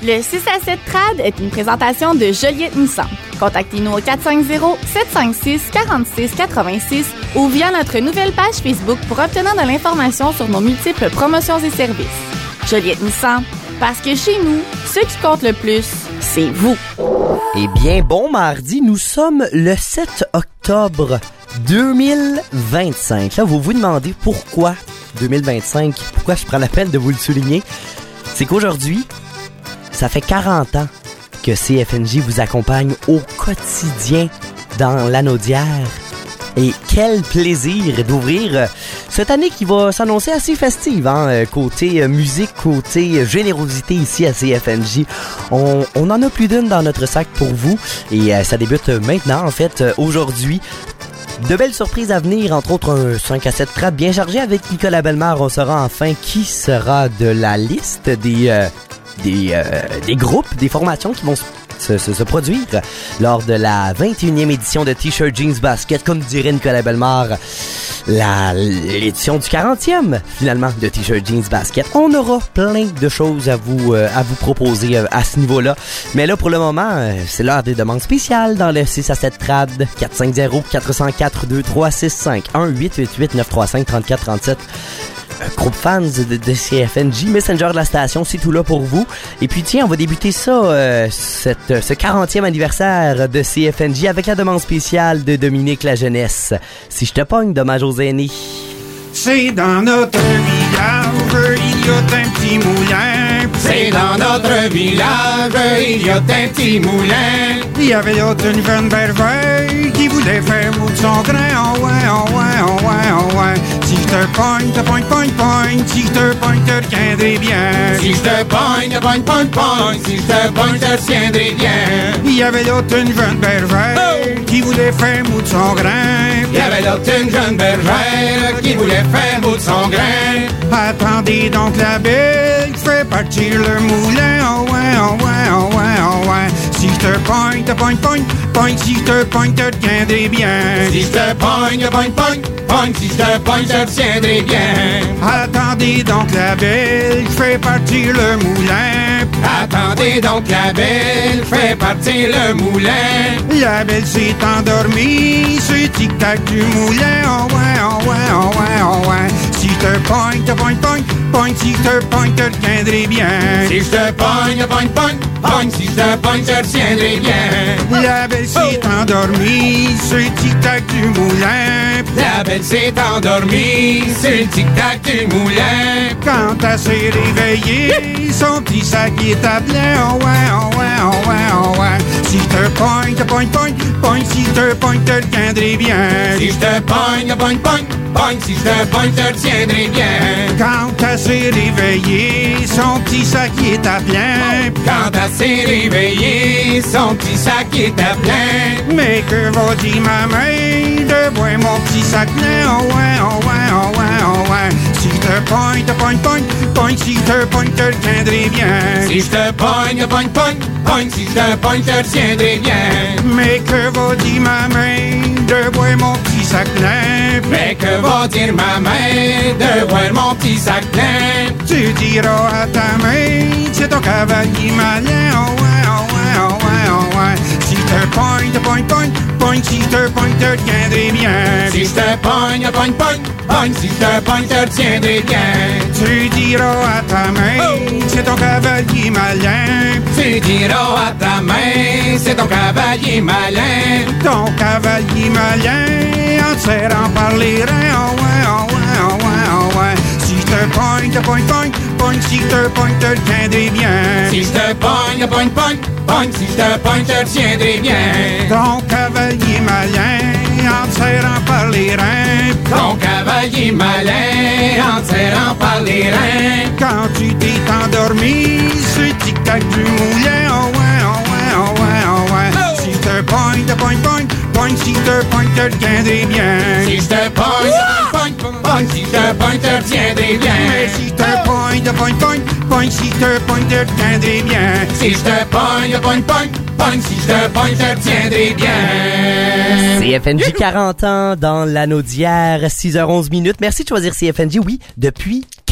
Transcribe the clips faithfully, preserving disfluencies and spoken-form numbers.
Le six à sept Trad est une présentation de Joliette Nissan. Contactez-nous au quatre cinq zéro, sept cinq six, quatre six huit six ou via notre nouvelle page Facebook pour obtenir de l'information sur nos multiples promotions et services. Joliette Nissan, parce que chez nous, ce qui compte le plus, c'est vous. Eh bien, bon mardi, nous sommes le sept octobre deux mille vingt-cinq. Là, vous vous demandez pourquoi deux mille vingt-cinq, pourquoi je prends la peine de vous le souligner. C'est qu'aujourd'hui, ça fait quarante ans que C F N J vous accompagne au quotidien dans l'Anaudière. Et quel plaisir d'ouvrir cette année qui va s'annoncer assez festive, hein? Côté musique, côté générosité ici à C F N J. On, on en a plus d'une dans notre sac pour vous et euh, ça débute maintenant, en fait, aujourd'hui. De belles surprises à venir, entre autres un cinq à sept Trad bien chargé avec Nicolas Bellemare. On saura enfin qui sera de la liste des, euh, des, euh, des groupes, des formations qui vont se Se, se, se produire lors de la vingt et unième édition de T-shirt Jeans Basket, comme dirait Nicolas Bellemare, la, l'édition du quarantième finalement de T-shirt Jeans Basket. On aura plein de choses à vous euh, à vous proposer euh, à ce niveau-là. Mais là, pour le moment, euh, c'est l'heure des demandes spéciales dans le six à sept Trad. Quatre cinq zéro, quatre zéro quatre, deux trois six cinq, un huit huit huit, neuf trois cinq, trois quatre trois sept. Groupe fans de, de C F N J, Messenger de la station, c'est tout là pour vous. Et puis tiens, on va débuter ça, euh, cette, ce quarantième anniversaire de C F N J avec la demande spéciale de Dominique La Jeunesse. Si je te pogne, dommage aux aînés. C'est dans notre village, il y a un petit moulin. C'est dans notre village, il y a un petit moulin. Il y avait là une jeune berger qui voulait faire mou de son grain. Oh ouais, oh ouais, oh ouais, oh ouais. Si je te pogne, te pogne, pogne, pogne. Si je te pogne, te retiendrai bien. Si je te pogne, te pogne, pogne, pogne. Si je te pogne, te retiendrai bien. Il y avait là une jeune berger oh! qui voulait faire mou de son grain. Il y avait là une jeune bergère qui voulait faire mou de son grain. Attendez donc la belle qui fait partir le moulin. Oh ouais, oh ouais, oh ouais, oh ouais. Si je te pogne, te pogne, pogne, pogne. Si je te pogne, te retiendrai bien. Si je te pogne, te pogne, pogne, pogne. Si je te pogne, te retiendrai bien. Attendez donc la belle qui fait partir le moulin. Attendez donc la belle fait partir le moulin. La belle s'est endormie sur le tic-tac du moulin. Oh ouais, oh ouais, oh ouais, oh ouais. Si je te pogne, te pogne, pogne, pogne. Si je te pogne, te retiendrai bien. Si je te pogne, te pogne, pogne, pogne. Si je te pogne, te retiendrai bien. La belle s'est oh! endormie sur le tic-tac du moulin. La belle s'est endormie sur le tic-tac du moulin. Quand elle s'est réveillée, son petit sac est à plein. Oh ouais, oh ouais, oh ouais, oh ouais. Si je te pogne, te pogne, pogne, pogne. Si je te pogne, te retiendrai bien. Si je te pogne, te pogne, pogne, pogne. Si je te pogne, te retiendrai bien. Quand elle s'est réveillée, son petit sac est à plein. Quand elle s'est réveillée, son petit sac est à plein. Mais que va dire ma mère de voir mon petit sac plein? Oh ouais, oh ouais, oh ouais, oh ouais. Si je te pogne, te pogne, pogne, pogne. Si je te pogne, te retiendrai bien. Si je te pogne, te pogne, pogne, pogne. Si je te pogne, te retiendrai bien. Mais que va dire ma mère de voir mon petit sac plein? Mais que va dire ma mère de voir mon petit sac plein? Tu diras à ta mère, c'est ton cavalier malin. Oh ouais, oh ouais, oh ouais, oh ouais. Si je te pogne, te pogne, pogne, pogne. Si je te pogne, te retiendrai bien. Si je te pogne, te pogne, pogne, pogne. Si je te pogne, te retiendrai bien. Tu diras à ta mère, oh! c'est ton cavalier malin. Tu diras à ta mère, c'est ton cavalier malin. Ton cavalier malin, en te serrant par les reins. Oh ouais, oh ouais, oh ouais, oh ouais. Si je te pogne, te pogne, pogne, pogne. Si je te pogne, te retiendrai bien. Si je te pogne, te pogne, pogne, pogne. Si je te pogne, te retiendrai bien. Ton cavalier malin, en te serrant par les reins. Ton cavalier malin, en te serrant par les reins. Quand tu t'es endormi sur le tic-tac du moulin. Oh ouais, oh ouais, oh ouais, oh ouais. Oh! Si je te pogne, te pogne, pogne, pogne. Si je te pogne, te retiendrai bien. Si je te pogne, te pogne, pogne, pogne. Si je te pogne, te retiendrai bien. Mais si je te pogne, te pogne, pogne, pogne. Si je te pogne, te retiendrai bien. Si je te pogne, te pogne, pogne, pogne. Si je te pogne, te retiendrai bien. C F N J quarante ans dans l'Anaudière, six heures onze minutes. Merci de choisir C F N J, oui, depuis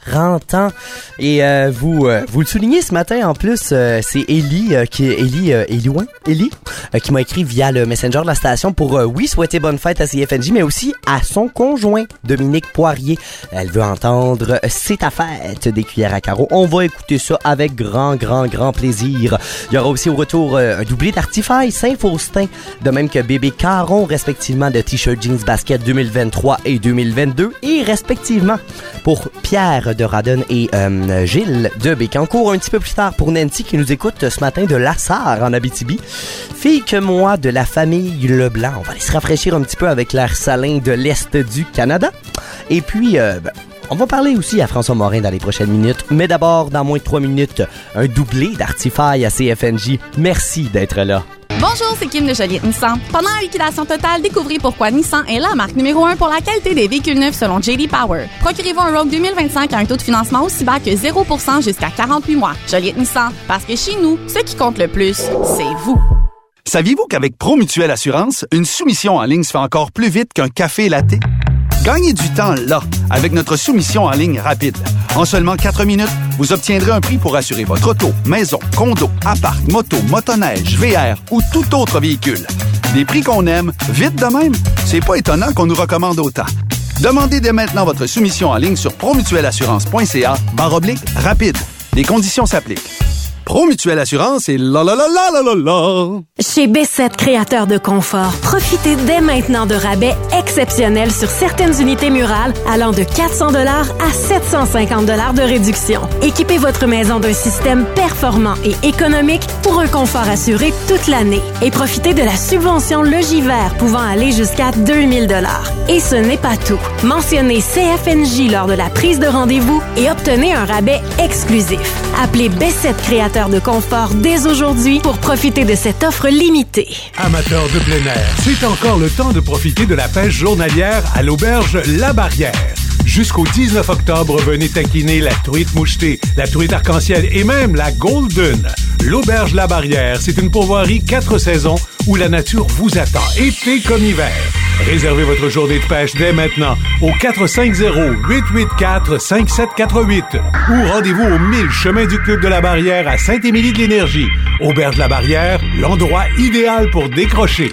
quarante ans. Et euh, vous euh, vous le soulignez ce matin en plus, euh, c'est Élie euh, qui est Élie euh, Élouin, Élie euh, qui m'a écrit via le Messenger de la station pour euh, oui souhaiter bonne fête à C F N J, mais aussi à son conjoint Dominique Poirier. Elle veut entendre C'est ta fête des Cuillères à Carreaux. On va écouter ça avec grand grand grand plaisir. Il y aura aussi au retour euh, un doublé d'Artifaille Saint-Faustin, de même que Bébé Caron, respectivement de T-shirt Jeans Basket deux mille vingt-trois et deux mille vingt-deux, et respectivement pour Pierre de Radon et euh, Gilles de Bécancour. Un petit peu plus tard pour Nancy qui nous écoute ce matin de Lassar en Abitibi. Fille que moi de la famille Leblanc. On va aller se rafraîchir un petit peu avec l'air salin de l'Est du Canada. Et puis, euh, ben, on va parler aussi à François Morin dans les prochaines minutes. Mais d'abord, dans moins de trois minutes, un doublé d'Artifaille à C F N J. Merci d'être là. Bonjour, c'est Kim de Joliette Nissan. Pendant la liquidation totale, découvrez pourquoi Nissan est la marque numéro un pour la qualité des véhicules neufs selon J D Power. Procurez-vous un Rogue deux mille vingt-cinq à un taux de financement aussi bas que zéro pour cent jusqu'à quarante-huit mois. Joliette Nissan, parce que chez nous, ce qui compte le plus, c'est vous. Saviez-vous qu'avec ProMutuelle Assurance, une soumission en ligne se fait encore plus vite qu'un café latte? Gagnez du temps là, avec notre soumission en ligne rapide. En seulement quatre minutes, vous obtiendrez un prix pour assurer votre auto, maison, condo, appart, moto, motoneige, V R ou tout autre véhicule. Des prix qu'on aime, vite de même, c'est pas étonnant qu'on nous recommande autant. Demandez dès maintenant votre soumission en ligne sur promutuelleassurance.ca barre oblique rapide. Les conditions s'appliquent. ProMutuelle Assurance et la la la la la la la. Chez B sept Créateurs de Confort, profitez dès maintenant de rabais exceptionnels sur certaines unités murales allant de quatre cents dollars à sept cent cinquante dollars de réduction. Équipez votre maison d'un système performant et économique pour un confort assuré toute l'année. Et profitez de la subvention Logivert pouvant aller jusqu'à deux mille dollars. Et ce n'est pas tout. Mentionnez C F N J lors de la prise de rendez-vous et obtenez un rabais exclusif. Appelez B sept Créateurs de confort dès aujourd'hui pour profiter de cette offre limitée. Amateurs de plein air, c'est encore le temps de profiter de la pêche journalière à l'auberge La Barrière. Jusqu'au dix-neuf octobre, venez taquiner la truite mouchetée, la truite arc-en-ciel et même la golden. L'auberge La Barrière, c'est une pourvoirie quatre saisons où la nature vous attend, été comme hiver. Réservez votre journée de pêche dès maintenant au quatre cinq zéro, huit huit quatre, cinq sept quatre huit ou rendez-vous au mille chemin du Club de la Barrière à Saint-Émilie-de-l'Énergie. Auberge La Barrière, l'endroit idéal pour décrocher.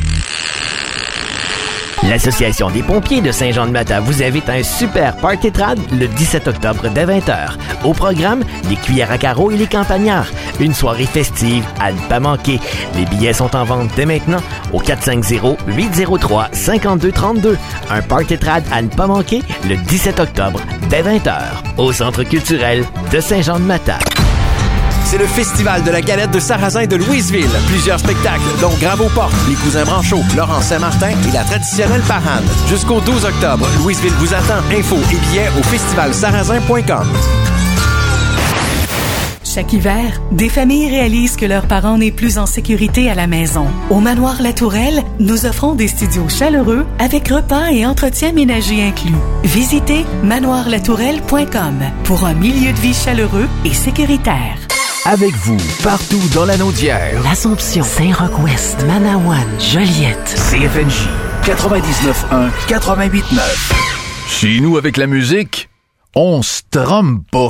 L'Association des pompiers de Saint-Jean-de-Mata vous invite à un super party trad le dix-sept octobre dès vingt heures. Au programme, les cuillères à carreaux et les campagnards. Une soirée festive à ne pas manquer. Les billets sont en vente dès maintenant au quatre cinq zéro, huit zéro trois, cinq deux trois deux. Un party trad à ne pas manquer le dix-sept octobre dès vingt heures au Centre culturel de Saint-Jean-de-Mata. C'est le Festival de la galette de sarrasin de Louisville. Plusieurs spectacles, dont Grave aux portes, Les Cousins Branchot, Laurent Saint-Martin et la traditionnelle parade. Jusqu'au douze octobre, Louisville vous attend. Infos et billets au festival sarrasin point com. Chaque hiver, des familles réalisent que leurs parents n'est plus en sécurité à la maison. Au Manoir La Tourelle, nous offrons des studios chaleureux avec repas et entretien ménager inclus. Visitez manoir la tourelle point com pour un milieu de vie chaleureux et sécuritaire. Avec vous, partout dans la Naudière, l'Assomption, Saint-Roch-Ouest, Manawan, Joliette, C F N J, quatre-vingt-dix-neuf un, quatre-vingt-huit neuf. Chez nous, avec la musique, on se trompe pas.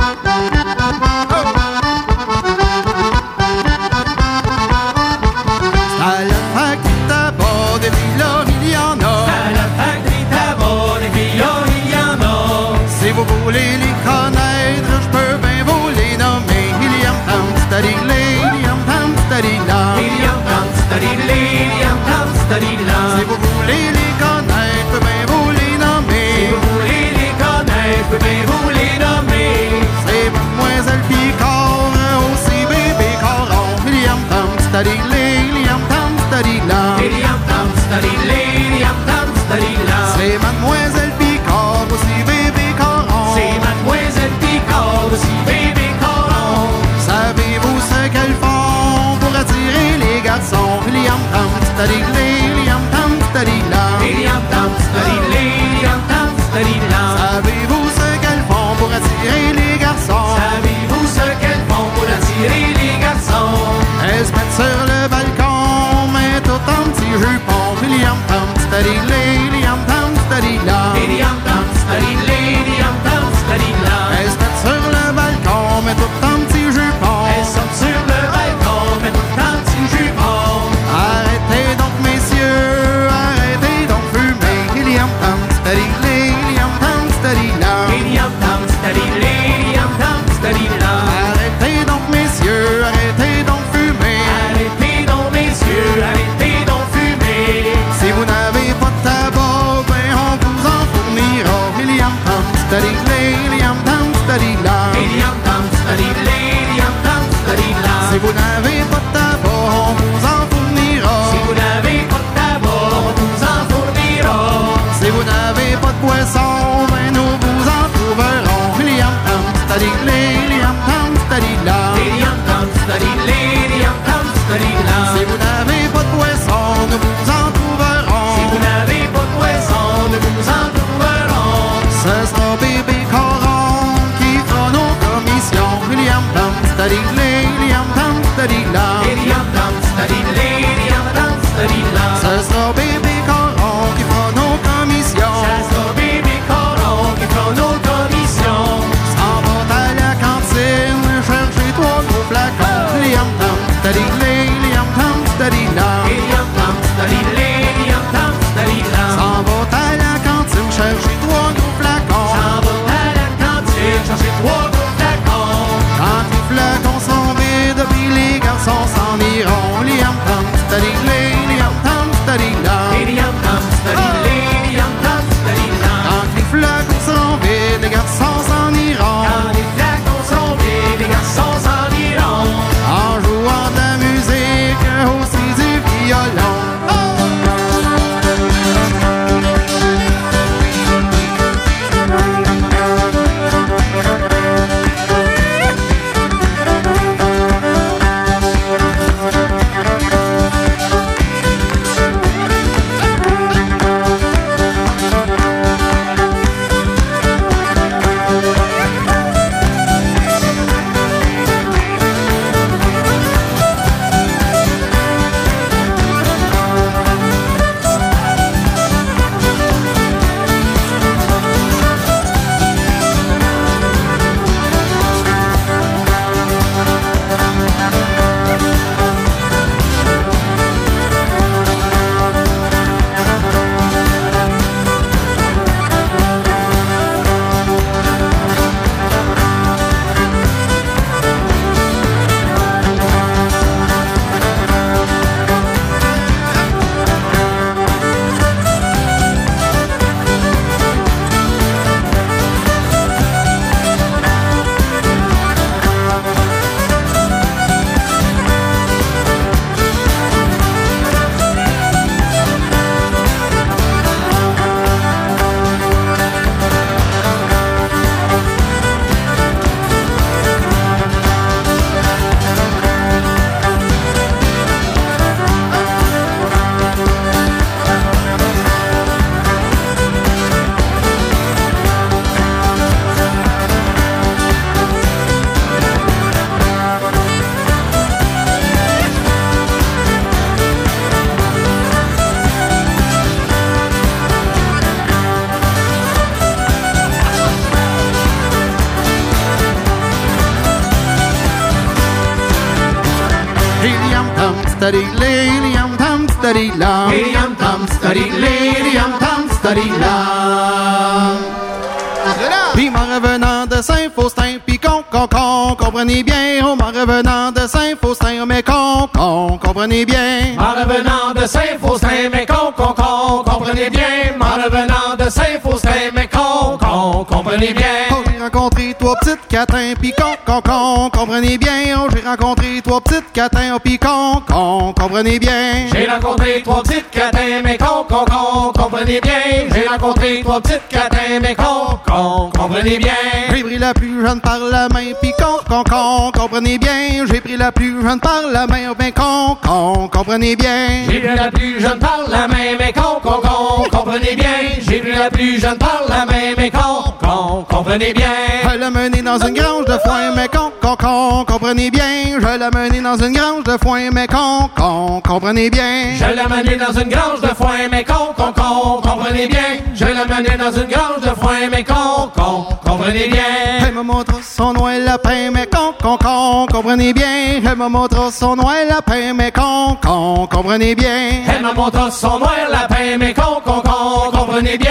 À la fac des tabacs des villas, il y en a. À la fac des tabacs des villas, il y en a. Si vous voulez les connaître, je peux bien vous les nommer. Study Lilium Tam Study La Lilium Tam Study Lilium Tam Study La. Si vous voulez les connaître, ben vous les nommer. Si vous voulez les connaître, ben vous les nommer. C'est Mademoiselle Picard, aussi bébé Caron. Lilium Tam Study Lilium Tam Study La Lilium Tam Study Lilium Tam Study La. C'est Mademoiselle Picard, aussi bébé Caron. C'est Mademoiselle Picard, aussi bébé Caron. Savez-vous ce qu'elles font pour attirer les garçons? Lilium Tam Study Lilium Tam Study La Lilium Tam Study Lilium Tam Study La. Savez-vous ce qu'elles font pour attirer les garçons? Savez-vous ce qu'elles font pour attirer les garçons? Elles se mettent sur le balcon, mais tout en petit jupon. Lilium Tam Study Lilium Tam Study La Lilium Tam Study Lilium Tam Study La. Elles se vous n'avez pas de tabac, on vous en fournira. Si vous n'avez pas de tabac, on vous en fournira. Si vous n'avez pas de poisson, ben nous vous en trouverons. Liam tam, stadi liam tam, stadi la. Liam tam, stadi liam tam, stadi la. Si vous n'avez pas de poisson, nous vous en trouverons. Si vous n'avez pas de poisson, nous vous en trouverons. Ce sera bébé Coron qui fera nos commissions. Liam tam, stadi liam tam, stadi la. Liam tam, stadi liam tam, stadi la. Ce sera bébé Coron qui fera nos commissions. Ce sera bébé Coron qui fera nos commissions. S'en va à la cantine chercher trois gros flacons. Liam tam, stadi liam tam, stadi la. Liam tam, stadi liam tam, stadi la. S'en va à la cantine chercher trois gros flacons. S'en va à la cantine chercher trois gros flacons. Quand les flacons sont vides, puis les garçons s'en iront. Liam tam, stadi liam tam, stadi la. Liam tam, stadi liam tam, stadi la. Quand les flacons sont vides, les garçons s'en iront. Quand les flacons sont vides, les garçons s'en iront. En jouant de la musique, aussi du violon. Stadi liam tam, stadi la. Liam tam, stadi liam tam, stadi la. Puis m'en revenant de Saint-Faustin, puis con, con, con, comprenez bien. Oh, m'en revenant de Saint-Faustin, mais con, con, comprenez bien. En revenant de Saint-Faustin, mais con, con, con, comprenez bien. En revenant de Saint-Faustin, mais con, con, comprenez bien. Oh, j'ai rencontré trois petites catins, puis con, con, con, comprenez bien. Oh, j'ai rencontré trois petites catins, oh, puis con, con, comprenez bien. J'ai rencontré trois petites catins, mais con, con, con, comprenez bien. J'ai rencontré trois petites catins, mais con, con, comprenez bien. J'ai pris la plus jeune par la main, puis con, con, con, comprenez bien. J'ai pris la plus jeune par la main, oh, ben con, con, comprenez bien. J'ai pris la plus jeune par la main, mais con, con, con, comprenez bien. J'ai pris la plus jeune par la main, mais con, con, comprenez bien. Je l'ai mené dans une grange de foin, mais con, con, con, comprenez bien. Je l'ai mené dans une grange de foin, mais con, con, comprenez bien. Je l'ai mené dans une grange de foin, mais con, con, con, comprenez bien. Je l'ai mené dans une grange de foin, mais con, con, comprenez bien. Elle me montre son noir lapin, mais con, con, con, comprenez bien. Elle me montre son noir lapin, mais con, con, comprenez bien. Elle me montre son noir lapin, mais con, con, con, comprenez bien.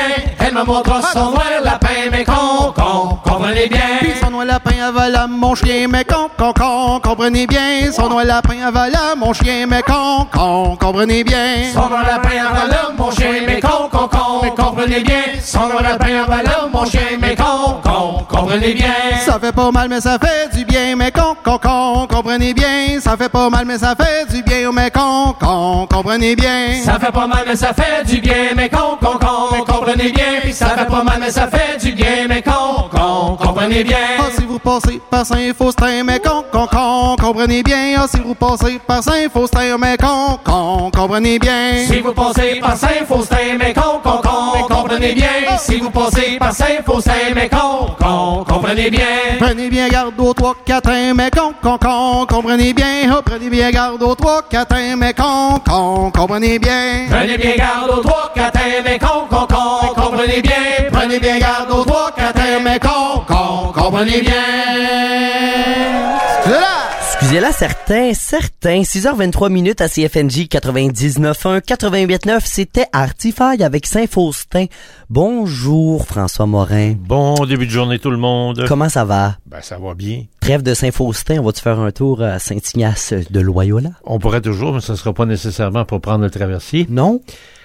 Elle me montre son noir lapin, mais con, con, comprenez bien. Puis son noir lapin avala mon chien, mais con, con, con, comprenez bien. Son noir lapin avala mon chien, mais con, con, comprenez bien. Son noir lapin avala mon chien, mais con, con, con, comprenez bien. Son noir lapin avala mon chien, mais con, con, comprenez bien. Ça fait pas mal, mais ça fait du bien, mais con, con, con, comprenez bien. Ça fait pas mal, mais ça fait du bien, mais con, con, comprenez bien. Ça fait pas mal, mais ça fait du bien, mais con, con, con, comprenez bien. Ça fait pas mal, mais ça fait du bien, mais con, con, comprenez bien. Ah, si vous passez par Saint-Faustin, mais con, con, con, comprenez bien. Ah, si vous passez par Saint-Faustin, mais con, con, comprenez bien. Si vous passez par Saint-Faustin, mais con, con, con, comprenez bien. Si vous passez par Saint-Faustin, mais con, con, comprenez bien. Prenez bien garde aux trois quatrains, mais con, con, con, comprenez bien. Oh, prenez bien garde aux trois quatrains, mais con, con, comprenez bien. Prenez bien garde aux trois quatrains, mais con, con, con, comprenez bien. Prenez bien garde aux trois quatrains, mais con, con, comprenez bien. Excusez-la, certains, certains. six heures vingt-trois minutes à C F N J quatre-vingt-dix-neuf un quatre-vingt-huit neuf. C'était Artifaille avec Saint-Faustin. Bonjour, François Morin. Bon début de journée, tout le monde. Comment ça va? Ben, ça va bien. Trêve de Saint-Faustin, on va-tu faire un tour à Saint-Ignace de Loyola? On pourrait toujours, mais ce ne sera pas nécessairement pour prendre le traversier. Non?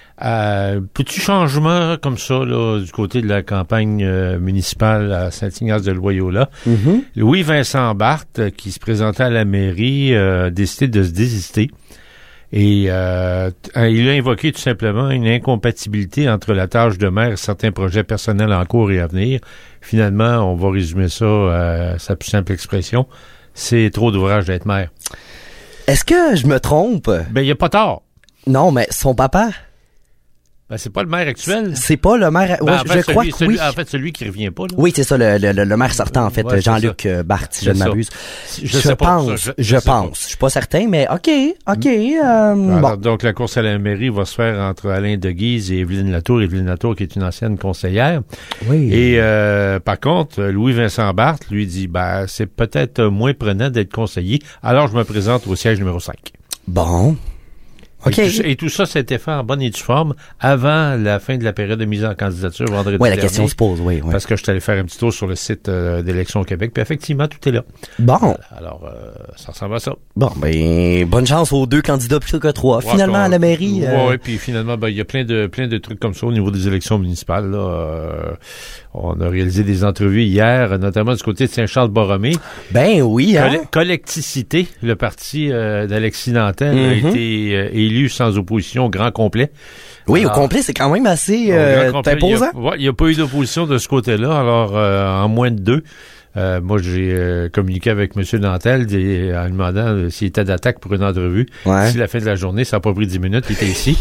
Euh, petit changement comme ça là, du côté de la campagne euh, municipale à Saint-Ignace de Loyola. Mm-hmm. Louis-Vincent Barthes, qui se présentait à la mairie, euh, a décidé de se désister. Et euh, il a invoqué tout simplement une incompatibilité entre la tâche de maire et certains projets personnels en cours et à venir. Finalement, on va résumer ça à sa plus simple expression. C'est trop d'ouvrage d'être maire. Est-ce que je me trompe? Ben, il n'y a pas tort. Non, mais son papa... Ben, c'est pas le maire actuel. C'est pas le maire... Ben, ouais, en fait, je crois celui, que celui, oui. En fait, celui qui revient pas. Là. Oui, c'est ça, le, le, le maire sortant, en fait, ouais, Jean-Luc Barthes, si je ne m'abuse. Je, je sais pense, pas, je, je, je pense. Je suis pas certain, mais OK, OK. Euh, Alors, bon. Donc, la course à la mairie va se faire entre Alain Deguise et Evelyne Latour. Evelyne Latour, qui est une ancienne conseillère. Oui. Et euh, par contre, Louis-Vincent Barthes lui dit, ben, c'est peut-être moins prenant d'être conseiller. Alors, je me présente au siège numéro cinq. Bon. OK. Et tout, et tout ça, c'était fait en bonne et due forme avant la fin de la période de mise en candidature vendredi Oui, la dernier, question se pose, oui. oui. Parce que je suis allé faire un petit tour sur le site euh, d'Élections au Québec, puis effectivement, tout est là. Bon. Alors, euh, ça ressemble à ça. Bon, ben, bonne chance aux deux candidats plutôt que trois. Ouais, finalement, on, à la mairie... Oui, euh... ouais, puis finalement, ben, il y a plein de plein de trucs comme ça au niveau des élections municipales. Là, euh, on a réalisé des entrevues hier, notamment du côté de Saint-Charles-Borromée. Ben oui, hein? Coll- Collecticité, le parti euh, d'Alexis Nantel, mm-hmm. a été euh, élu sans opposition au grand complet. Oui, alors, au complet, c'est quand même assez euh, imposant. Il n'y a, a pas eu d'opposition de ce côté-là, alors euh, en moins de deux. Euh, moi, j'ai euh, communiqué avec M. Nantel des, en lui demandant euh, s'il était d'attaque pour une entrevue. Ouais. D'ici la fin de la journée, ça n'a pas pris dix minutes, il était ici.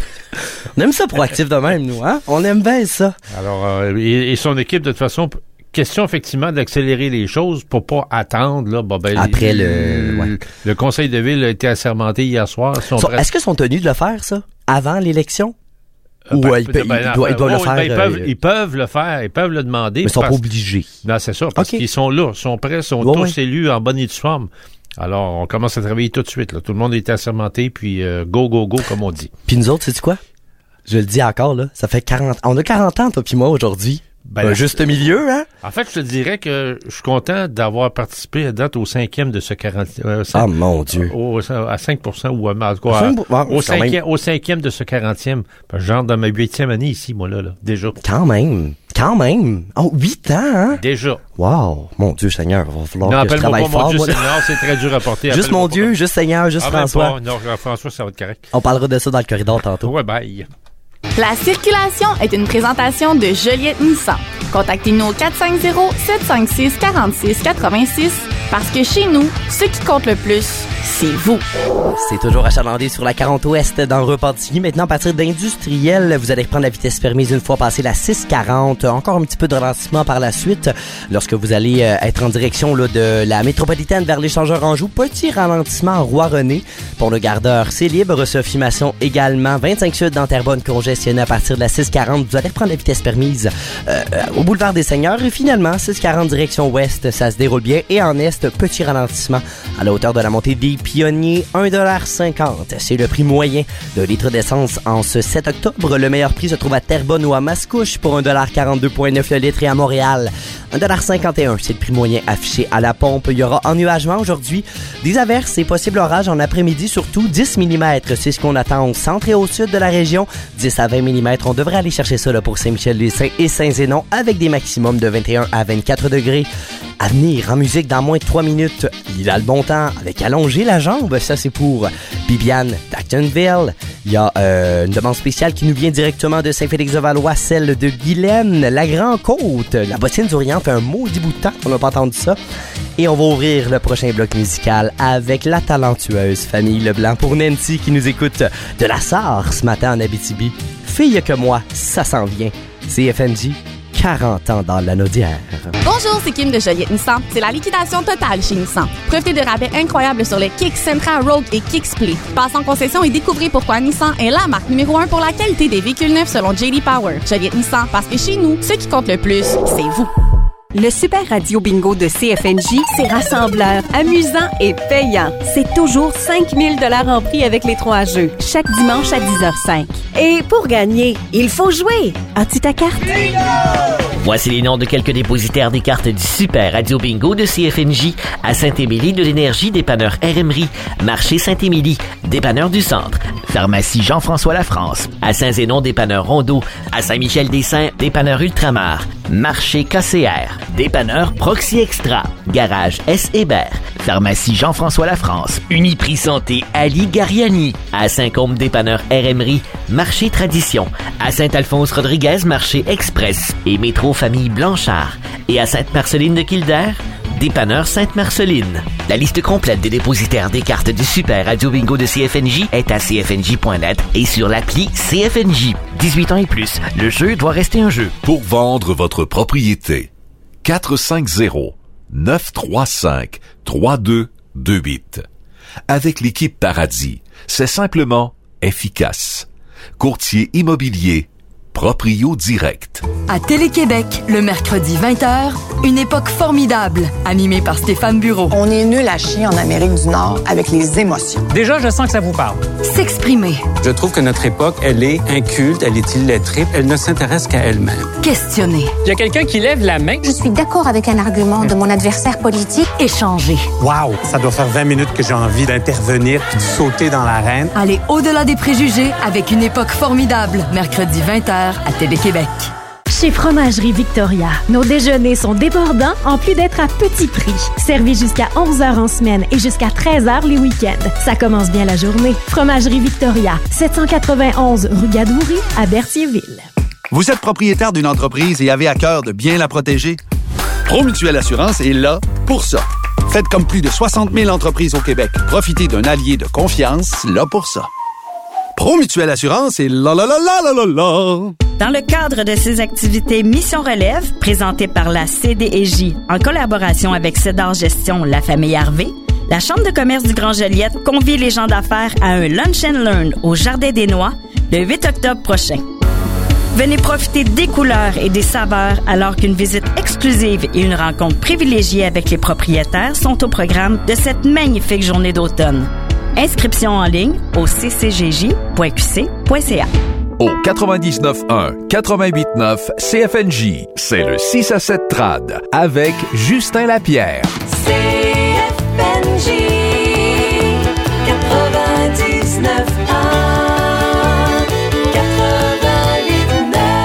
On aime ça proactif de même, nous, hein? On aime bien ça. Alors, euh, et, et son équipe, de toute façon, question effectivement d'accélérer les choses pour pas attendre là. Bon, ben, après le, le, ouais. le conseil de ville a été assermenté hier soir. So, prêts... Est-ce qu'ils sont tenus de le faire ça avant l'élection? Euh, Ou ben, euh, ils, ben, ils, doivent, ils doivent oh, le faire? Ben, ils, peuvent, euh... ils peuvent le faire, ils peuvent le demander. Mais ils sont parce... pas obligés. Non, c'est ça, parce okay. qu'ils sont là, sont prêts, sont ouais, tous ouais. élus en bonne et due forme. Alors, on commence à travailler tout de suite. Là. Tout le monde est assermenté, puis euh, go, go, go, comme on dit. Puis nous autres, sais-tu quoi? Je le dis encore, là, ça fait quarante... On a quarante ans, toi puis moi, aujourd'hui. Ben, un juste milieu, hein? En fait, je te dirais que je suis content d'avoir participé à date au cinquième de ce quarante... Euh, cinq, ah, mon Dieu! Au, à cinq pour cent ou à, à, quoi, cinq, à, au, cinquième, même... au cinquième de ce quarantième. Genre dans ma huitième année ici, moi, là, là, déjà. Quand même! Quand même! Oh, huit ans, hein? Déjà. Wow! Mon Dieu, Seigneur, il va falloir non, que je travaille pas, fort. Mon Dieu, moi. Seigneur, c'est très dur à porter. Juste mon Dieu, pas. juste Seigneur, juste ah, François. Pas. Non, François, ça va être correct. On parlera de ça dans le corridor tantôt. Ouais, bye. La circulation est une présentation de Joliette Nissan. Contactez-nous au quatre cinq zéro, sept cinq six, quatre six huit six parce que chez nous, ce qui compte le plus, c'est vous. C'est toujours achalandé sur la quarante ouest dans Repentigny. Maintenant, à partir d'Industriel, vous allez reprendre la vitesse permise une fois passé la six quarante. Encore un petit peu de ralentissement par la suite. Lorsque vous allez euh, être en direction là, de la métropolitaine vers l'échangeur Anjou, petit ralentissement en Roi-René. Pour le Gardeur, c'est libre. Sophie Masson également. vingt-cinq Sud dans Terrebonne, congestionné à partir de la six quarante. Vous allez reprendre la vitesse permise euh, au boulevard des Seigneurs. Et finalement, six quarante direction ouest, ça se déroule bien. Et en est, petit ralentissement à la hauteur de la montée des Pionniers, un dollar cinquante. C'est le prix moyen de litre d'essence en ce sept octobre. Le meilleur prix se trouve à Terrebonne ou à Mascouche pour un dollar quarante-deux virgule neuf le litre et à Montréal, un dollar cinquante et un. C'est le prix moyen affiché à la pompe. Il y aura ennuagement aujourd'hui, des averses et possible orage en après-midi, surtout dix millimètres. C'est ce qu'on attend au centre et au sud de la région. dix à vingt millimètres. On devrait aller chercher ça là, pour Saint-Michel-des-Saints et Saint-Zénon avec des maximums de vingt et un à vingt-quatre degrés. À venir en musique dans moins de trois minutes. Il a le bon temps avec Allonger la jambe. Ça, c'est pour Bibiane d'Actonville. Il y a euh, une demande spéciale qui nous vient directement de Saint-Félix-de-Valois, celle de Guylaine, la Grand-Côte. La bottine d'Orient fait un maudit bout de temps qu'on n'a pas entendu ça. Et on va ouvrir le prochain bloc musical avec la talentueuse Famille Leblanc pour Nancy qui nous écoute de la Sarre ce matin en Abitibi. Fille que moi, ça s'en vient. C F N J, quarante ans dans l'anodière. Bonjour, c'est Kim de Joliette Nissan. C'est la liquidation totale chez Nissan. Profitez de rabais incroyables sur les Kicks, Sentra, Rogue et Kicks Play. Passez en concession et découvrez pourquoi Nissan est la marque numéro un pour la qualité des véhicules neufs selon J D Power. Joliette Nissan, parce que chez nous, ce qui compte le plus, c'est vous. Le Super Radio Bingo de C F N J, c'est rassembleur, amusant et payant. C'est toujours cinq mille dollars en prix avec les trois jeux, chaque dimanche à dix heures cinq. Et pour gagner, il faut jouer. As-tu ta carte? Voici les noms de quelques dépositaires des cartes du Super Radio Bingo de C F N J à Saint-Émilie de l'Énergie, dépanneur R Emery, Marché Saint-Émilie, dépanneur du Centre, Pharmacie Jean-François Lafrance, à Saint-Zénon, dépanneur Rondeau, à Saint-Michel-des-Saints, dépanneur Ultramar, Marché K C R, dépanneur Proxy Extra, Garage S. Hébert, Pharmacie Jean-François Lafrance, Uniprix Santé Ali Gariani, à Saint-Côme, dépanneur R Emery, Marché Tradition, à Saint-Alphonse-Rodriguez, Marché Express et Métro Famille Blanchard, et à Sainte-Marceline de Kildare, dépanneur Sainte-Marceline. La liste complète des dépositaires des cartes du Super Radio Bingo de C F N J est à c f n j point net et sur l'appli C F N J. dix-huit ans et plus, le jeu doit rester un jeu. Pour vendre votre propriété, quatre cinq zéro, neuf trois cinq, trois deux deux huit. Avec l'équipe Paradis, c'est simplement efficace. Courtier immobilier, Proprio Direct. À Télé-Québec, le mercredi vingt heures, une époque formidable, animée par Stéphane Bureau. On est nul à chier en Amérique du Nord avec les émotions. Déjà, je sens que ça vous parle. S'exprimer. Je trouve que notre époque, elle est inculte, elle est illettrée, elle ne s'intéresse qu'à elle-même. Questionner. Il y a quelqu'un qui lève la main. Je suis d'accord avec un argument de mon adversaire politique. Échanger. Wow! Ça doit faire vingt minutes que j'ai envie d'intervenir puis de sauter dans l'arène. Aller au-delà des préjugés avec une époque formidable, mercredi vingt heures à Télé-Québec. Chez Fromagerie Victoria, nos déjeuners sont débordants en plus d'être à petit prix. Servis jusqu'à onze heures en semaine et jusqu'à treize heures les week-ends. Ça commence bien la journée. Fromagerie Victoria, sept cent quatre-vingt-onze rue Gadoury à Berthierville. Vous êtes propriétaire d'une entreprise et avez à cœur de bien la protéger? Promutuelle Assurance est là pour ça. Faites comme plus de soixante mille entreprises au Québec. Profitez d'un allié de confiance là pour ça. Promutuelle Assurance est là là là là là là là. Dans le cadre de ses activités Mission Relève, présentées par la C D E J en collaboration avec Cédar Gestion, la famille Harvey, la Chambre de commerce du Grand Joliette convie les gens d'affaires à un Lunch and Learn au Jardin des Noix le huit octobre prochain. Venez profiter des couleurs et des saveurs alors qu'une visite exclusive et une rencontre privilégiée avec les propriétaires sont au programme de cette magnifique journée d'automne. Inscription en ligne au c c g j point q c point c a. Au quatre-vingt-dix-neuf un, quatre-vingt-huit neuf C F N J, c'est le six à sept Trad avec Justin Lapierre. C F N J quatre-vingt-dix-neuf un, quatre-vingt-huit neuf.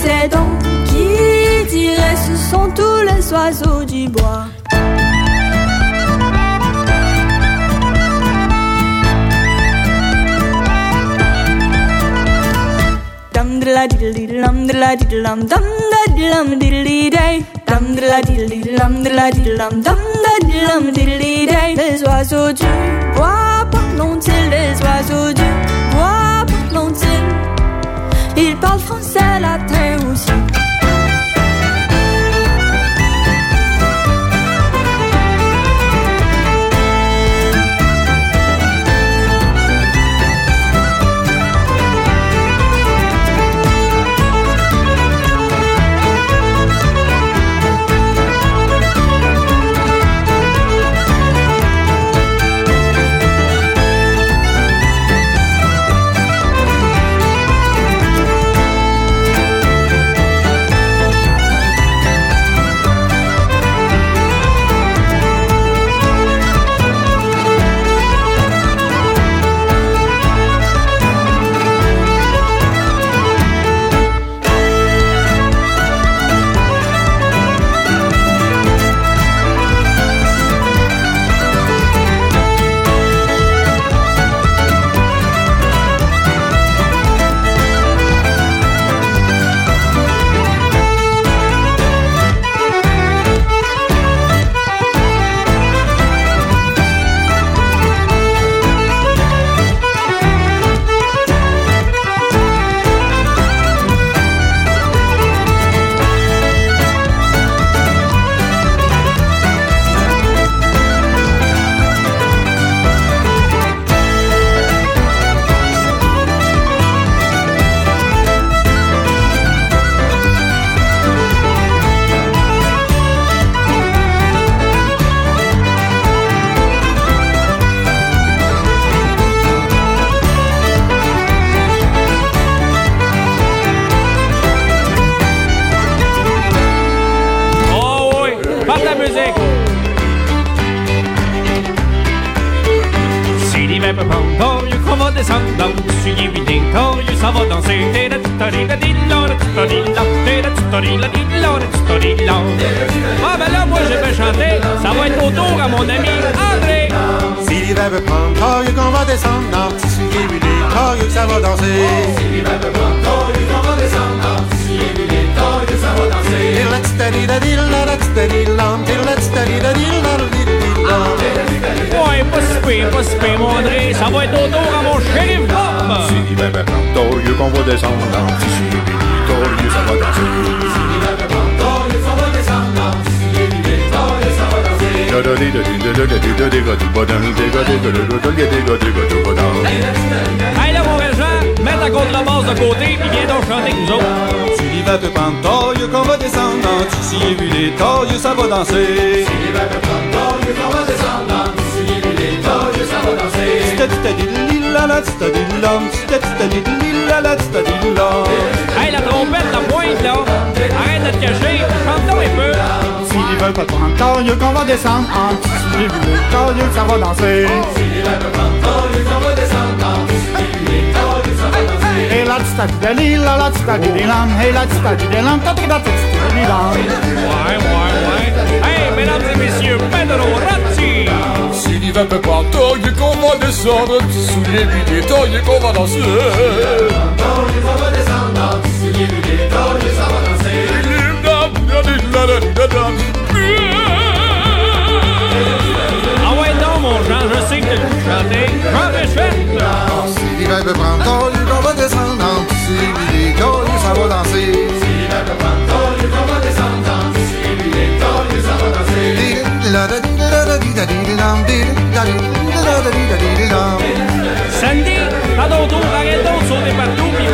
c'est donc qui dirait ce sont tous les oiseaux du bois. Dum da diddly dum da diddly dum dum da diddly diddly day. Dum da diddly dum da diddly dum dum da diddly diddly day. Les oiseaux du bois parlent-ils? Les oiseaux du bois parlent-ils? Ils parlent français, latin aussi. Ah ben là, moi je vais chanter, ça va être au tour à mon ami André. Si l'hiver veut prendre taille, qu'on va descendre dans le tissu ébulé, taille, ça va danser. Si l'hiver veut prendre taille, qu'on va descendre dans le tissu ébulé, taille, ça va danser. Ouais, pas si pire, pas si pire, mon André, ça va être au tour à mon shérif Bob. Si l'hiver veut prendre taille, qu'on va descendre dans le tissu ébulé, taille, ça va danser. Si l'hiver veut prendre taille, qu'on va descendre dans le tissu ébulé, taille, ça va danser. Hey là, mon régent, mets ta contrebasse de côté puis viens donc chanter avec nous autres. Si l'hiver peut prendre taille, qu'on va descendre dans Tissu ébulé, taille, ça va danser. Si l'hiver peut prendre taille, qu'on va descendre dans Tissu ébulé, taille, ça va danser. Hey, la trompette, la pointe, là, arrête de te cacher, chante-toi un peu. Si l'hiver peut prendre taille, qu'on va descendre en tissu ébulé, taille, ça va danser. Si l'hiver peut prendre taille, qu'on va descendre en tissu ébulé, taille, ça va danser. Hey, la tita di di la la tita di di lam, hey la tita di di lam, ta ta ta ta di lam. Ouais, ouais, ouais. Hey, mesdames et messieurs, Pedro Ratti. Si l'hiver peut prendre taille, qu'on va descendre en tissu ébulé, taille, qu'on va danser. Taille, qu'on va descendre en tissu ébulé, taille, ça va danser. Ah ouais, non, mon Jean, je sais que t'as le goût de chanter. Jean Béchette! Si l'hiver peut prendre taille, qu'on va descendre en tissu ébulé, taille, ça va danser. Si l'hiver peut prendre taille, qu'on va descendre en tissu ébulé, taille, ça va danser. Sandy, à ton tour, arrête donc de sauter partout, puis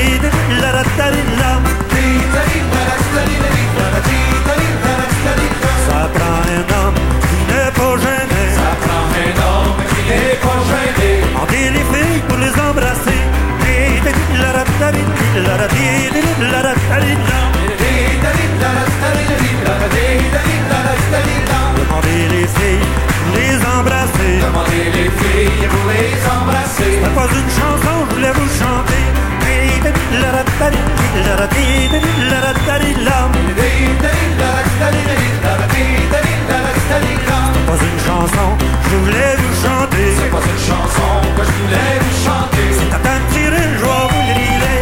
Ça prend un homme qui n'est pas gêné. Ça prend un homme qui n'est pas gêné. Emmener les filles pour les embrasser. Demandez les filles pour les embrasser. Demandez les filles pour les embrasser. C'est pas une chanson, je voulais vous chanter. C'est pas une chanson, je voulais vous chanter. C'est pas une chanson que je voulais vous chanter. C'est à temps de tirer, je vais vous le riler.